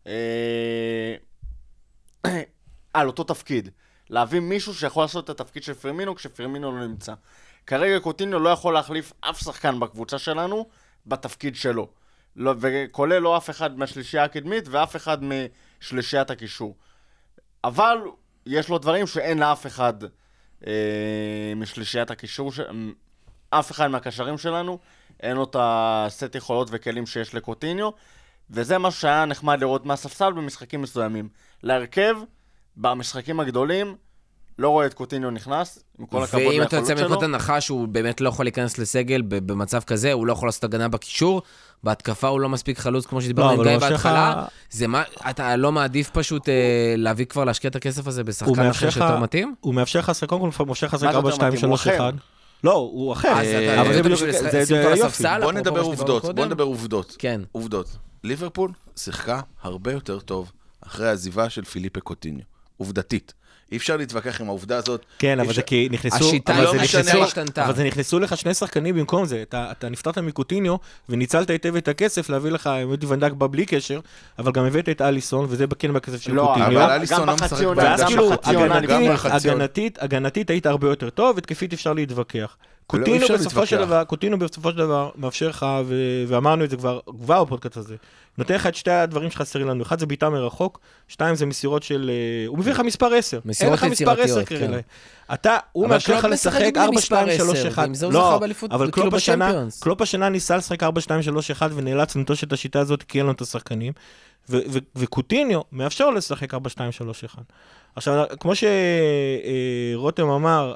D: על אותו תפקיד. להביא מישהו שיכול לעשות את התפקיד של פרמינו כשפרמינו לא נמצא. כרגע קוטיניו לא יכול להחליף אף שחקן בקבוצה שלנו בתפקיד שלו. לא, וכולל לא אף אחד מהשלישייה הקדמית ואף אחד משלישיית הקישור. אבל יש לו דברים שאין לאף אחד משלישיית הקישור, אף אחד מהקשרים שלנו, אין לו את הסט יכולות וכלים שיש לקוטיניו, וזה משהו שהיה נחמד לראות מהספסל במשחקים מסוימים. להרכב, במשחקים הגדולים, לא רואה את קוטיניו נכנס, עם כל הכבוד
C: ואם
D: ליכולות
C: אתה יוצא
D: שלו.
C: מנקודת הנחה שהוא באמת לא יכול להיכנס לסגל במצב כזה, הוא לא יכול לעשות הגנה בקישור, בהתקפה הוא לא מספיק חלוץ כמו שדיברנו עם גיא בהתחלה, אתה לא מעדיף פשוט להביא כבר להשקיע את הכסף הזה בשחקן אחר שיותר מתאים?
E: הוא מאפשר לך, קודם כל הוא מאפשר לך
D: מה זה יותר מתאים? הוא אחר.
E: לא, הוא אחר.
C: אז אתה
E: אבל זה
C: יודע
E: בדיוק,
C: בשביל
E: זה
C: לשים אותו
E: יופי.
C: לספסל,
F: בוא
C: אפרופו
F: נדבר
C: מה שדיברנו
F: עובדות,
C: קודם?
F: בוא נדבר עובדות.
C: כן.
F: עובדות. ליברפול שיחקה הרבה יותר טוב אחרי העזיבה של פיליפה קוטיניו. עובדתית. אי אפשר להתווכח עם העובדה הזאת.
E: כן, אבל זה כי נכנסו...
C: השיטה
F: לא משנה,
C: השתנתה.
E: אבל זה נכנסו לך שני שחקנים במקום זה. אתה נפטרת מקוטיניו, וניצלת היטב את הכסף להביא לך, מודי ונדק בא בלי קשר, אבל גם הבאת את אליסון, וזה כן בכסף של
D: לא,
E: קוטיניו.
F: אבל אליסון לא משחק
E: ואז כאילו,
F: בחצי עונה.
E: הגנתית היית הרבה יותר טוב, התקפית אפשר להתווכח.
F: אי אפשר
E: קוטיניו בסופו של דבר מאפשר לך, ואמרנו את זה כבר בפודקאסט הזה, נותן לך את שתי הדברים שחסרים לנו. אחד זה ביטה מרחוק, שתיים זה מסירות של... הוא מביא לך מספר 10.
C: מסירות יצירתיות, כן.
E: הוא מאפשר לך לשחק 4-2-3-1. לא, אבל קלופ השנה ניסה לשחק 4-2-3-1 ונאלץ לנטוש את השיטה הזאת כי אין לנו את השחקנים. וקוטיניו מאפשר לשחק 4-2-3-1. עכשיו, כמו שרותם אמר,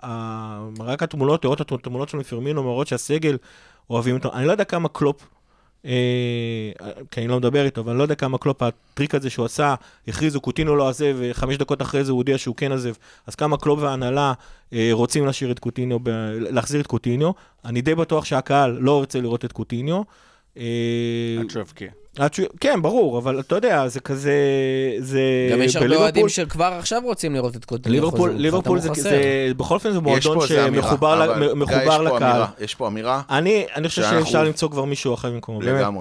E: רק התמונות, לראות את התמונות של פרמינו, מראות שהסגל אוהבים אותו. אני לא יודע כמה קלופ כי אני לא מדבר איתו, אבל אני לא יודע כמה קלופ, הטריק הזה שהוא עשה, הכריזו, קוטינו לא עזב, ו5 דקות אחרי זה הוא הודיע שהוא כן עזב, אז כמה קלופ וההנהלה רוצים להחזיר את קוטיניו, אני די בטוח שהקהל לא רוצה לראות את קוטיניו.
D: עד שהבקיע.
E: כן, ברור, אבל אתה יודע, זה כזה...
C: גם יש הרבה אוהדים שכבר עכשיו רוצים לראות את קוטיניו.
E: ליברפול זה, בכל אופן זה מועדון שמחובר לקהל.
F: יש פה אמירה.
E: אני חושב שאפשר למצוא כבר מישהו אחר במקומו.
F: לגמרי.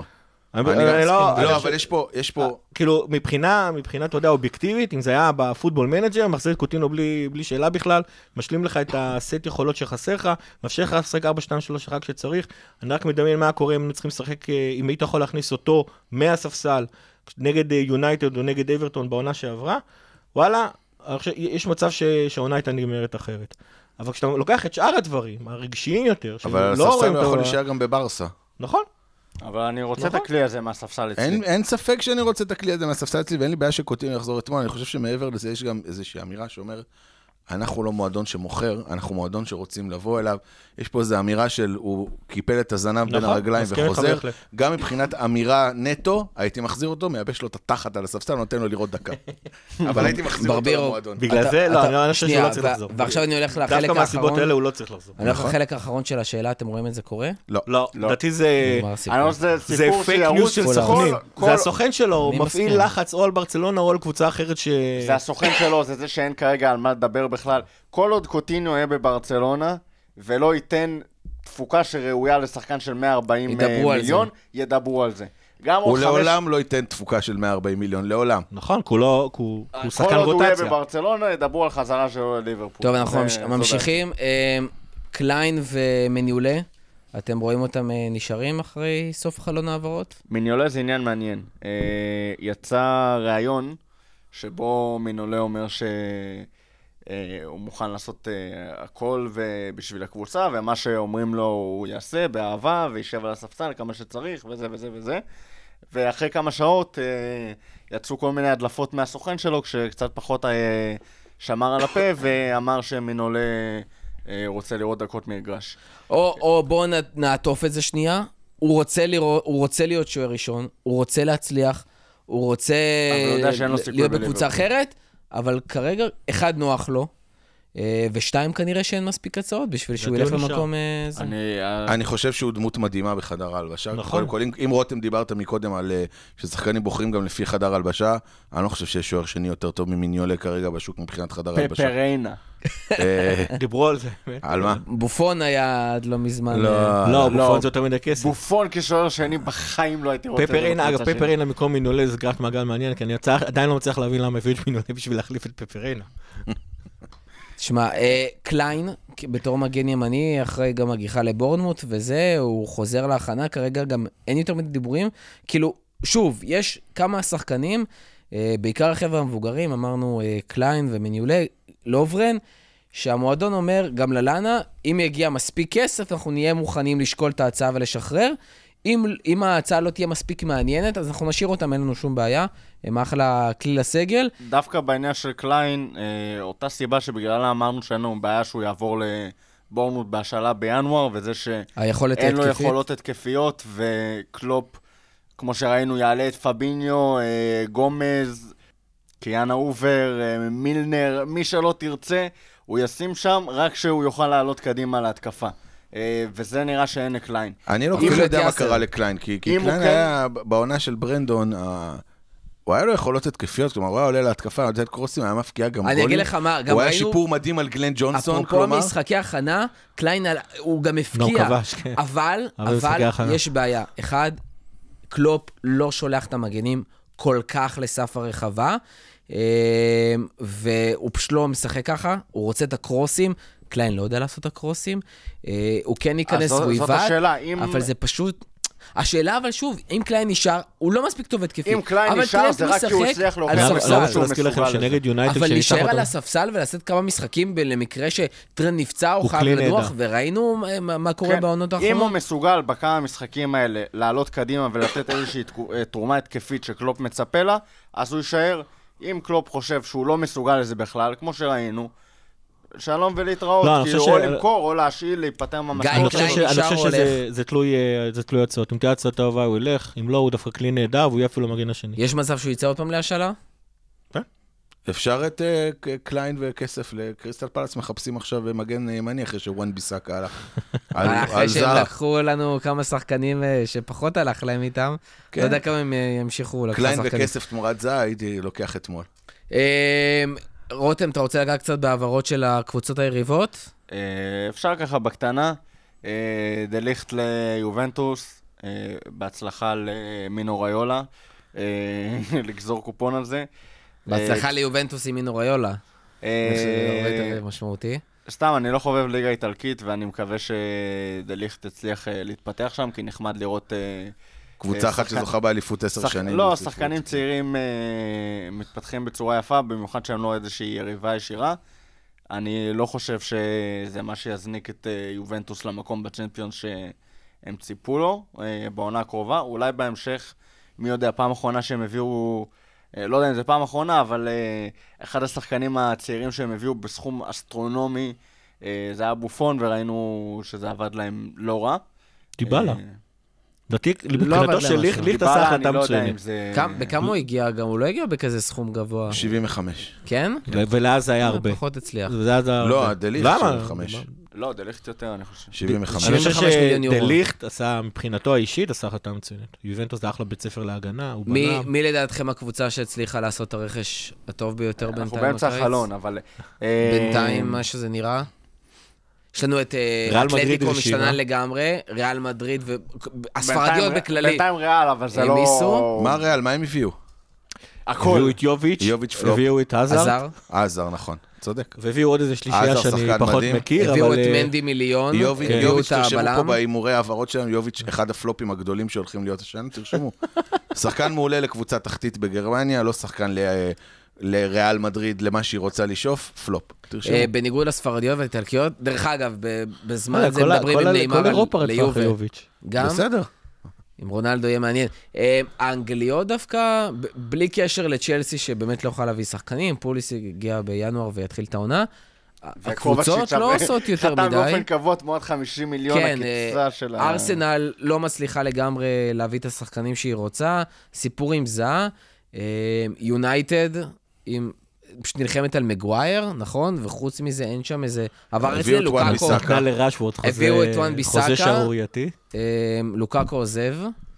F: לא, אבל יש פה...
E: כאילו, מבחינה, אתה יודע, אובייקטיבית, אם זה היה בפוטבול מנג'ר, מחזיר את קוטיניו בלי שאלה בכלל, משלים לך את הסט יכולות שחסר לך, מאפשר לך לשחק 4-2-3 רק שצריך. אני רק מדמיין מה קורה אם צריכים לשחק, אם היית יכול להכניס אותו מהספסל, נגד יונייטד או נגד אברטון בעונה שעברה, וואלה, יש מצב שהעונה הייתה נגמרת אחרת. אבל כשאתה לוקח את שאר הדברים, הרגשיים יותר,
F: אבל הספסל לא יכול להישאר גם בברסה.
E: נכון.
D: אבל אני רוצה את הכלי הזה מהספסל אצלי.
F: אין ספק שאני רוצה את הכלי הזה מהספסל אצלי, ואין לי בעיה שקוטיניו יחזור אתמול. אני חושב שמעבר לזה יש גם איזושהי אמירה שאומרת, אנחנו לא מועדון שמוכר, אנחנו מועדון שרוצים לבוא אליו. יש פה איזו אמירה של, הוא קיפל את הזנב בין הרגליים וחוזר. גם מבחינת אמירה נטו, הייתי מחזיר אותו, מייבש לו את התחת על הספסל, נותן לו לראות דקה. אבל הייתי מחזיר אותו למועדון.
E: בגלל זה, לא, אני חושב שהוא לא צריך לחזור.
C: ועכשיו אני הולך לחלק האחרון.
E: דווקא מהסיבות האלה הוא לא צריך לחזור.
C: אני הולך לחלק האחרון של השאלה, אתם רואים את זה קורה?
E: לא, לדעתי זה פייק ניוז של סוכנים. זה הסוכן שלו, הוא מפעיל לחץ או על ברצלונה או על קבוצה אחרת ש...
D: זה הסוכן שלו, זה שאין כרגע על מה לדבר בכלל. כל עוד קוטיניו יהיה בברצלונה, ולא ייתן תפוקה שראויה לשחקן של 140 מיליון, ידברו על זה.
F: הוא לעולם לא ייתן תפוקה של 140 מיליון, לעולם.
E: נכון, הוא שחקן רוטציה.
D: כל עוד הוא יהיה בברצלונה, ידברו על חזרה של ליברפול.
C: טוב, אנחנו ממשיכים. קליין ומניולה, אתם רואים אותם נשארים אחרי סוף חלון העברות?
D: מניולה זה עניין מעניין. יצא ראיון שבו מניולה אומר הוא מוכן לעשות הכל בשביל הקבוצה, ומה שאומרים לו הוא יעשה באהבה, וישב על הספסל כמה שצריך, וזה וזה וזה. ואחרי כמה שעות יצאו כל מיני הדלפות מהסוכן שלו, כשקצת פחות שמר על הפה, ואמר שמנולה רוצה לראות דקות מגרש.
C: או בואו נעטוף את זה שנייה, הוא רוצה להיות שוער ראשון, הוא רוצה להצליח, הוא רוצה להיות בקבוצה אחרת, אבל כרגע, אחד נוח לו, ושתיים כנראה שאין מספיק הצעות, בשביל שהוא ילך למקום...
F: אני חושב שהוא דמות מדהימה בחדר ההלבשה. קודם כל, אם רותם דיברת מקודם על ששחקנים בוחרים גם לפי חדר ההלבשה, אני לא חושב שיש שוער שני יותר טוב ממיניולה כרגע בשוק מבחינת חדר ההלבשה.
D: פפריינה.
E: דיברו על זה.
F: על מה?
C: בופון היה עד לא מזמן.
E: לא, בופון זה יותר מדי כסף.
D: בופון כשוער שני בחיים לא הייתי רוצה...
E: פפריינה, אגב, פפריינה מקום מינולה זה גרף מעגל מעניין, כי אני עדיין לא מצליח להבין למה הביאו את מינולה בשביל להחליף את פפריינה.
C: תשמע, קליין, בתור מגן ימני, אחרי גם הגיחה לבורנמוט וזה, הוא חוזר להכנה, כרגע גם אין יותר מדי דיבורים. כאילו, שוב, יש כמה שחקנים, בעיקר החבר'ה המבוגרים, אמרנו קליין ומניולה, לוברן, שהמועדון אומר, גם ללאנה, אם יגיע מספיק כסף, אנחנו נהיה מוכנים לשקול את ההצעה ולשחרר. אם ההצעה לא תהיה מספיק מעניינת, אז אנחנו נשאיר אותם, אין לנו שום בעיה. הם אחלה כלי לסגל.
D: דווקא בעניין של קליין, אותה סיבה שבגללה אמרנו שאין לנו בעיה שהוא יעבור לבורנמוט בהשאלה בינואר, וזה שאין לו יכולות התקפיות, וקלופ, כמו שראינו, יעלה את פביניו, גומז, קיאנה אובר, מילנר, מי שלא תרצה, הוא ישים שם רק שהוא יוכל לעלות קדימה להתקפה. וזה נראה שאין לקליין.
F: אני לא חושב יודע מה קרה לקליין, כי קליין היה בעונה של ברנדון, הוא היה לו יכולות התקפיות, כלומר, הוא היה עולה להתקפה, הוא נותן קרוסים, היה מפקיע גם גולים.
C: אני אגיד לך מה, גם
F: הוא היה שיפור מדהים על גלן ג'ונסון,
C: כלומר. אפרופו משחקי הכנה, קליין הוא גם הפקיע, אבל יש בעיה. אחד, קלופ לא שולח את המגנים כל כך לסף הרחבה, והוא פשוט לא משחק ככה, הוא רוצה את הקרוסים, קליין לא יודע לעשות את הקרוסים, הוא כן ייכנס והוא יבד, אבל זה פשוט... השאלה אבל שוב, אם קליין נשאר, הוא לא מספיק טוב התקפי.
D: אם קליין נשאר, זה רק כי הוא הצליח להוכיח
E: בספסל שהוא מסוגל לזה.
C: אבל להישאר על הספסל ולעשות כמה משחקים למקרה שטרנד נפצע או חייב לדוח, וראינו מה קורה בעונות האחרונות.
D: אם הוא מסוגל בכמה המשחקים האלה לעלות קדימה ולתת איזושהי תרומה התקפית שקלופ מצפה לה, אז הוא יישאר. אם קלופ חושב שהוא לא מסוגל לזה בכלל, כמו שראינו, שלום
E: לא,
D: ולהתראות,
E: אני
D: כאילו
E: חושב
D: או
E: ש-
D: למכור או להשאיל, להיפטר
C: גיא
E: אני
D: מהמשמעות.
E: חושב
C: קליין
E: ש- אני
C: נשאר
E: חושב
C: או
E: שזה תלוי הצעות. אם תהיה הצעה טובה הוא ילך, אם לא הוא דווקא כלי נהדר והוא יהיה אפילו מגן השני.
C: יש מצב שהוא יצא עוד פעם להשאלה?
F: אפשר את קליין וכסף לקריסטל פלאס, מחפשים עכשיו מגן ימני אחרי שוואן ביסאקה הלך.
C: אחרי שהם לקחו לנו כמה שחקנים שפחות הלך להם איתם.
F: כן.
C: לא יודע כמה הם ימשיכו לקחה
F: קליין
C: שחקנים.
F: וכסף תמורת זה, הייתי לוקח אתמול.
C: רותם, אתה רוצה לגעת קצת בעברות של הקבוצות היריבות?
D: אפשר ככה בקטנה, דליכט ליובנטוס, בהצלחה למינו ריולה, לגזור קופון על זה.
C: בהצלחה ליובנטוס עם מינו ריולה. זה הרבה יותר משמעותי.
D: סתם, אני לא חובב ליגה איטלקית, ואני מקווה שדליכט תצליח להתפתח שם, כי נחמד לראות...
F: קבוצה אחת שזוכה באליפות 10 שנים.
D: לא, שחקנים צעירים מתפתחים בצורה יפה, במיוחד שהם לא איזושהי יריבה ישירה. אני לא חושב שזה מה שיזניק את יובנטוס למקום בצ'מפיונס שהם ציפו לו בעונה הקרובה. אולי בהמשך, מי יודע, פעם אחרונה שהם הביאו, לא יודע אם זה פעם אחרונה, אבל אחד השחקנים הצעירים שהם הביאו בסכום אסטרונומי, זה היה בופון, וראינו שזה עבד להם לא רע.
E: דיבלה. לדעתי,
C: עבד
E: מבחינתו של
C: להם
E: ליכט
C: משהו.
E: עשה החלטה
D: אני לא יודע אם
E: מצוינת.
D: זה...
C: בכמה הוא הגיע גם? הוא לא הגיע בכזה סכום גבוה.
F: 75.
C: כן?
E: ולאז זה היה הרבה.
C: פחות הצליח.
F: לא, דליכט
E: למה?
F: 75.
D: לא, דליכט יותר, אני חושב.
F: 75.
E: אני חושב
C: 75 מיליון יורו.
E: שדליכט עשה, מבחינתו האישית, עשה החלטה מצוינת. יובנטוס זה אחלה בית ספר להגנה, הוא בנה...
C: מי לדעתכם הקבוצה שהצליחה לעשות את הרכש הטוב ביותר בינתיים?
D: אנחנו באמצע החלון, אבל...
C: בינתיים, מה שזה נראה. יש לנו את
E: ריאל מדריד
C: אתלטיקו
E: רשימה.
C: משתנה לגמרי, ריאל מדריד והספרדיות בכללי.
D: בינתיים ריאל, אבל זה
C: הם
D: לא...
C: מיסו?
F: מה ריאל? מה הם הביאו?
E: הביאו את יוביץ',
F: פלופ.
E: הביאו את עזר,
C: עזר.
F: עזר, נכון. צודק.
E: והביאו עוד איזה שלישייה
F: עזר
E: שאני
F: שחקן
E: פחות
F: מדהים.
E: מכיר,
C: הביאו
E: אבל...
C: את מנדי מיליון,
F: יוביץ',
C: הביאו את
F: תרשמו פה
C: הבלם.
F: בהימורי העברות שלנו, יוביץ' אחד הפלופים הגדולים שהולכים להיות השנה, תרשמו. שחקן מעולה לקבוצה תחתית בגרמניה, לא שחקן לריאל מדריד, למה שהיא רוצה לשאוף, פלופ. תרשמו.
C: בניגוד לספרדיות והאיטלקיות, דרך אגב, בזמן
E: כל
C: הזה מדברים עם נאמר
E: כל אירופה רדפה
C: ליובה.
E: אחרי יוביץ'.
C: גם?
F: בסדר.
C: עם רונלדו יהיה מעניין. האנגליות דווקא, בלי קשר לצ'לסי, שבאמת לא יכולה להביא שחקנים, פוליס הגיע בינואר ויתחיל את העונה. הקבוצות לא עושות יותר
D: חתם
C: מדי.
D: באופן קבוע תמורת 50 מיליון
C: כן,
D: הקצה של ה...
C: ארסנל לא מצליחה לגמרי להביא את השחקנים שהיא רוצה. סיפור עם זהה. יונייטד, פשוט נלחמת על מגווייר, נכון? וחוץ מזה אין שם איזה... עבר אצלי
F: הביאו את וואן
C: לוקאקו.
F: ביסאקה.
E: נתנה לרשוורד
C: הביאו את וואן
E: חוזה
C: ביסאקה.
E: שערורייתי.
C: לוקאקו עוזב.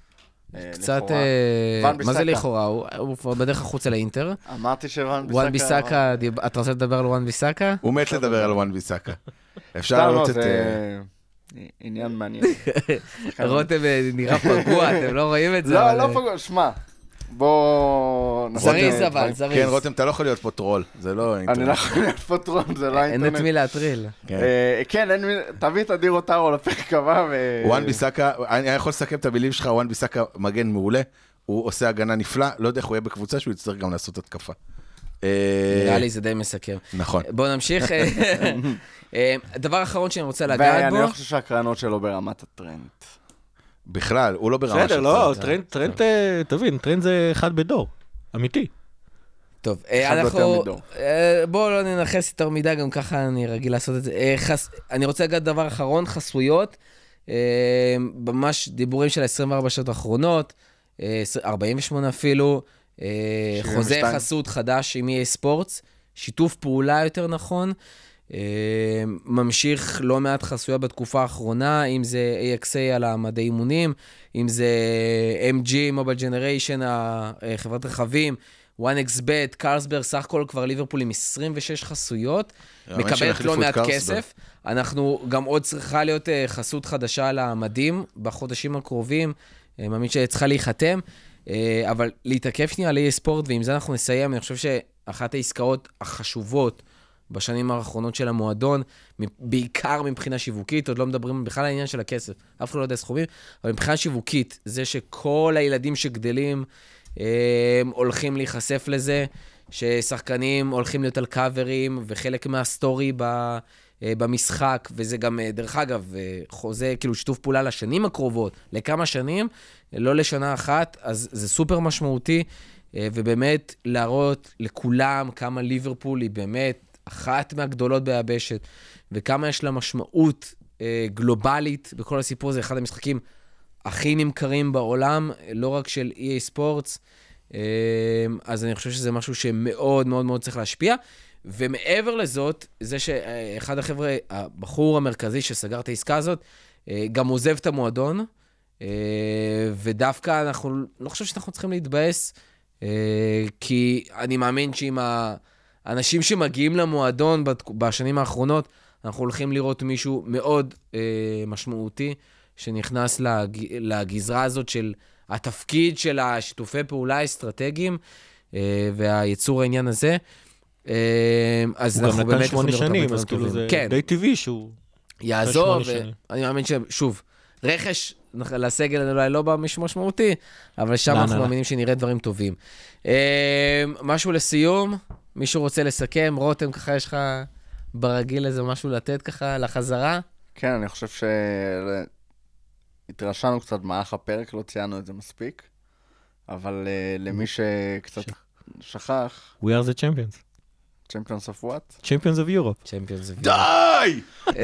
C: קצת...
D: וואן
C: מה זה
D: ביסאקה.
C: לכאורה? הוא כבר בדרך החוצה לאינטר.
D: אמרתי שוואן ביסאקה...
C: וואן ביסאקה, אתה רוצה לדבר על וואן ביסאקה?
F: הוא מת לדבר על וואן ביסאקה. אפשר
D: סתם לא,
F: לראות את...
D: זה עניין מעניין.
C: רותם נראה פגוע, אתם לא רואים את זה?
D: לא,
C: אבל-
D: לא פגוע, שמע. בוא...
C: זריז אבל, זריז.
F: כן, רותם, אתה לא יכול להיות פה טרול, זה לא
D: אני
F: אינטרנט.
D: לא יכול להיות פוטרון, זה לא
C: אין את
D: האינטרנט.
C: מי להטריל.
D: כן, אין מי... תביא את אדיר אותרו לפרק הבא ו...
F: וואן ביסאקה, אני יכול לסכם את המילים שלך, וואן ביסאקה מגן מעולה, הוא עושה הגנה נפלא, לא יודע איך הוא יהיה בקבוצה שהוא יצטרך גם לעשות התקפה.
C: נראה לי זה די מסכם.
F: נכון.
C: בואו נמשיך. דבר אחרון שאני רוצה לגעת בו.
D: ואני לא חושב שהקרנות שלו ברמת הטרנד.
F: בכלל, הוא לא ברמה
E: בסדר,
F: של
E: לא,
F: טרנד.
E: טרנד, תבין, טרנד זה אחד בדור. אמיתי.
C: טוב,
D: אחד
C: אנחנו...
D: יותר מדור.
C: בואו לא ננחס יותר מדי, גם ככה אני רגיל לעשות את זה. אני רוצה לגעת דבר אחרון, חסויות. ממש דיבורים של 24 שעות האחרונות, 48 אפילו. חוזה
D: 72.
C: חסות חדש עם EA ספורטס, שיתוף פעולה יותר נכון. ממשיך לא מעט חסויות בתקופה האחרונה, אם זה AXA על המדעי אימונים, אם זה MG, Mobile Generation, חברת רכבים, 1xbet, קרסברג, סך הכל כבר ליברפול עם 26 חסויות, מקבלת לא מעט כסף. אנחנו גם עוד צריכה להיות חסות חדשה על המדים בחודשים הקרובים, מאמין שצריכה להיחתם, אבל להתעכב שנייה על EA ספורט, ועם זה אנחנו נסיים. אני חושב שאחת העסקאות החשובות בשנים האחרונות של המועדון, בעיקר מבחינה שיווקית, עוד לא מדברים בכלל על העניין של הכסף, אף אחד לא יודע סכומים, אבל מבחינה שיווקית, זה שכל הילדים שגדלים הולכים להיחשף לזה, ששחקנים הולכים להיות על קאברים, וחלק מהסטורי במשחק, וזה גם, דרך אגב, חוזה, כאילו שיתוף פעולה לשנים הקרובות, לכמה שנים, לא לשנה אחת, אז זה סופר משמעותי, ובאמת להראות לכולם כמה ליברפול היא באמת אחת מהגדולות ביבשת, וכמה יש לה משמעות גלובלית בכל הסיפור, זה אחד המשחקים הכי נמכרים בעולם, לא רק של EA Sports, אז אני חושב שזה משהו שמאוד מאוד מאוד צריך להשפיע, ומעבר לזאת, זה שאחד החבר'ה, הבחור המרכזי שסגר את העסקה הזאת, גם עוזב את המועדון, ודווקא אנחנו, לא חושב שאנחנו צריכים להתבאס, כי אני מאמין שעם האנשים שמגיעים למועדון בשנים האחרונות, אנחנו הולכים לראות מישהו מאוד משמעותי, שנכנס לגזרה הזאת של התפקיד של השיתופי פעולה האסטרטגיים, והיצור העניין הזה. אז אנחנו באמת יכולים לראות הרבה דברים טובים.
E: זה די טבעי שהוא
C: יעזוב, ואני מאמין ששוב, רכש לסגל אולי לא משמעותי, אבל שם אנחנו מאמינים שנראה דברים טובים. משהו לסיום, מישהו רוצה לסכם, רותם, ככה יש לך ברגיל איזה משהו לתת ככה לחזרה?
D: כן, אני חושב התרשמנו קצת במהלך הפרק, לא ציינו את זה מספיק, אבל למי שקצת שכח...
E: We are the champions.
D: Champions of what?
E: Champions of Europe.
C: Champions of Europe.
F: די!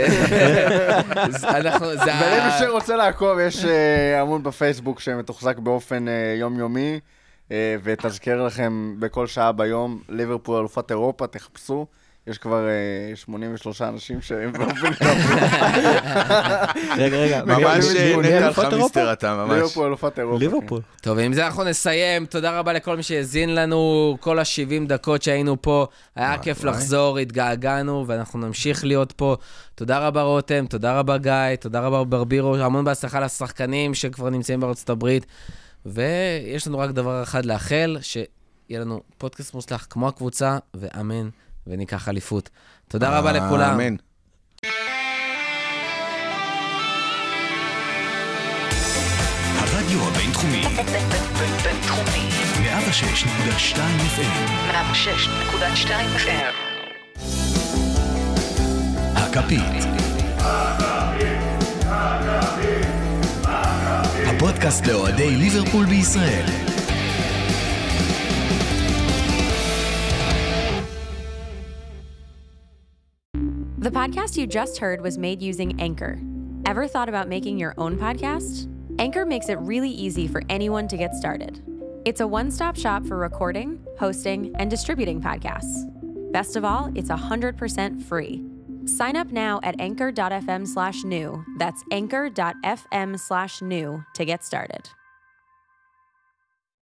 D: ולמי שרוצה לעקוב, יש עמוד בפייסבוק שמתוחזק באופן יומיומי, ותזכר לכם בכל שעה ביום, ליברפול אלופת אירופה, תחפשו. יש כבר 83 אנשים שהם באופן
E: רגע.
F: ממש נטע לך מיסטר אתה, ממש.
D: ליברפול אלופת אירופה.
E: ליברפול.
C: טוב, עם זה אנחנו נסיים. תודה רבה לכל מי שהזין לנו, כל ה-70 דקות שהיינו פה. היה כיף לחזור, התגעגענו, ואנחנו נמשיך להיות פה. תודה רבה רותם, תודה רבה גיא, תודה רבה ברבירו, המון בהצלחה לשחקנים שכבר נמצאים בארצות הברית. ויש לנו רק דבר אחד לאחל, שיהיה לנו פודקאסט מוצלח כמו הקבוצה, ואמן. וניקח אליפות. תודה רבה לכולם.
F: אמן.
A: הרדיו הבינתחומי.
B: בינתחומי.
A: 106.2 FM.
B: 106.2 FM.
A: הכפית. הפודקאסט לאוהדי ליברפול בישראל.
G: The podcast you just heard was made using Anchor. Ever thought about making your own podcast? Anchor makes it really easy for anyone to get started. It's a one-stop shop for recording, hosting, and distributing podcasts. Best of all, it's 100% free. Sign up now at anchor.fm/new. That's anchor.fm/new to get started.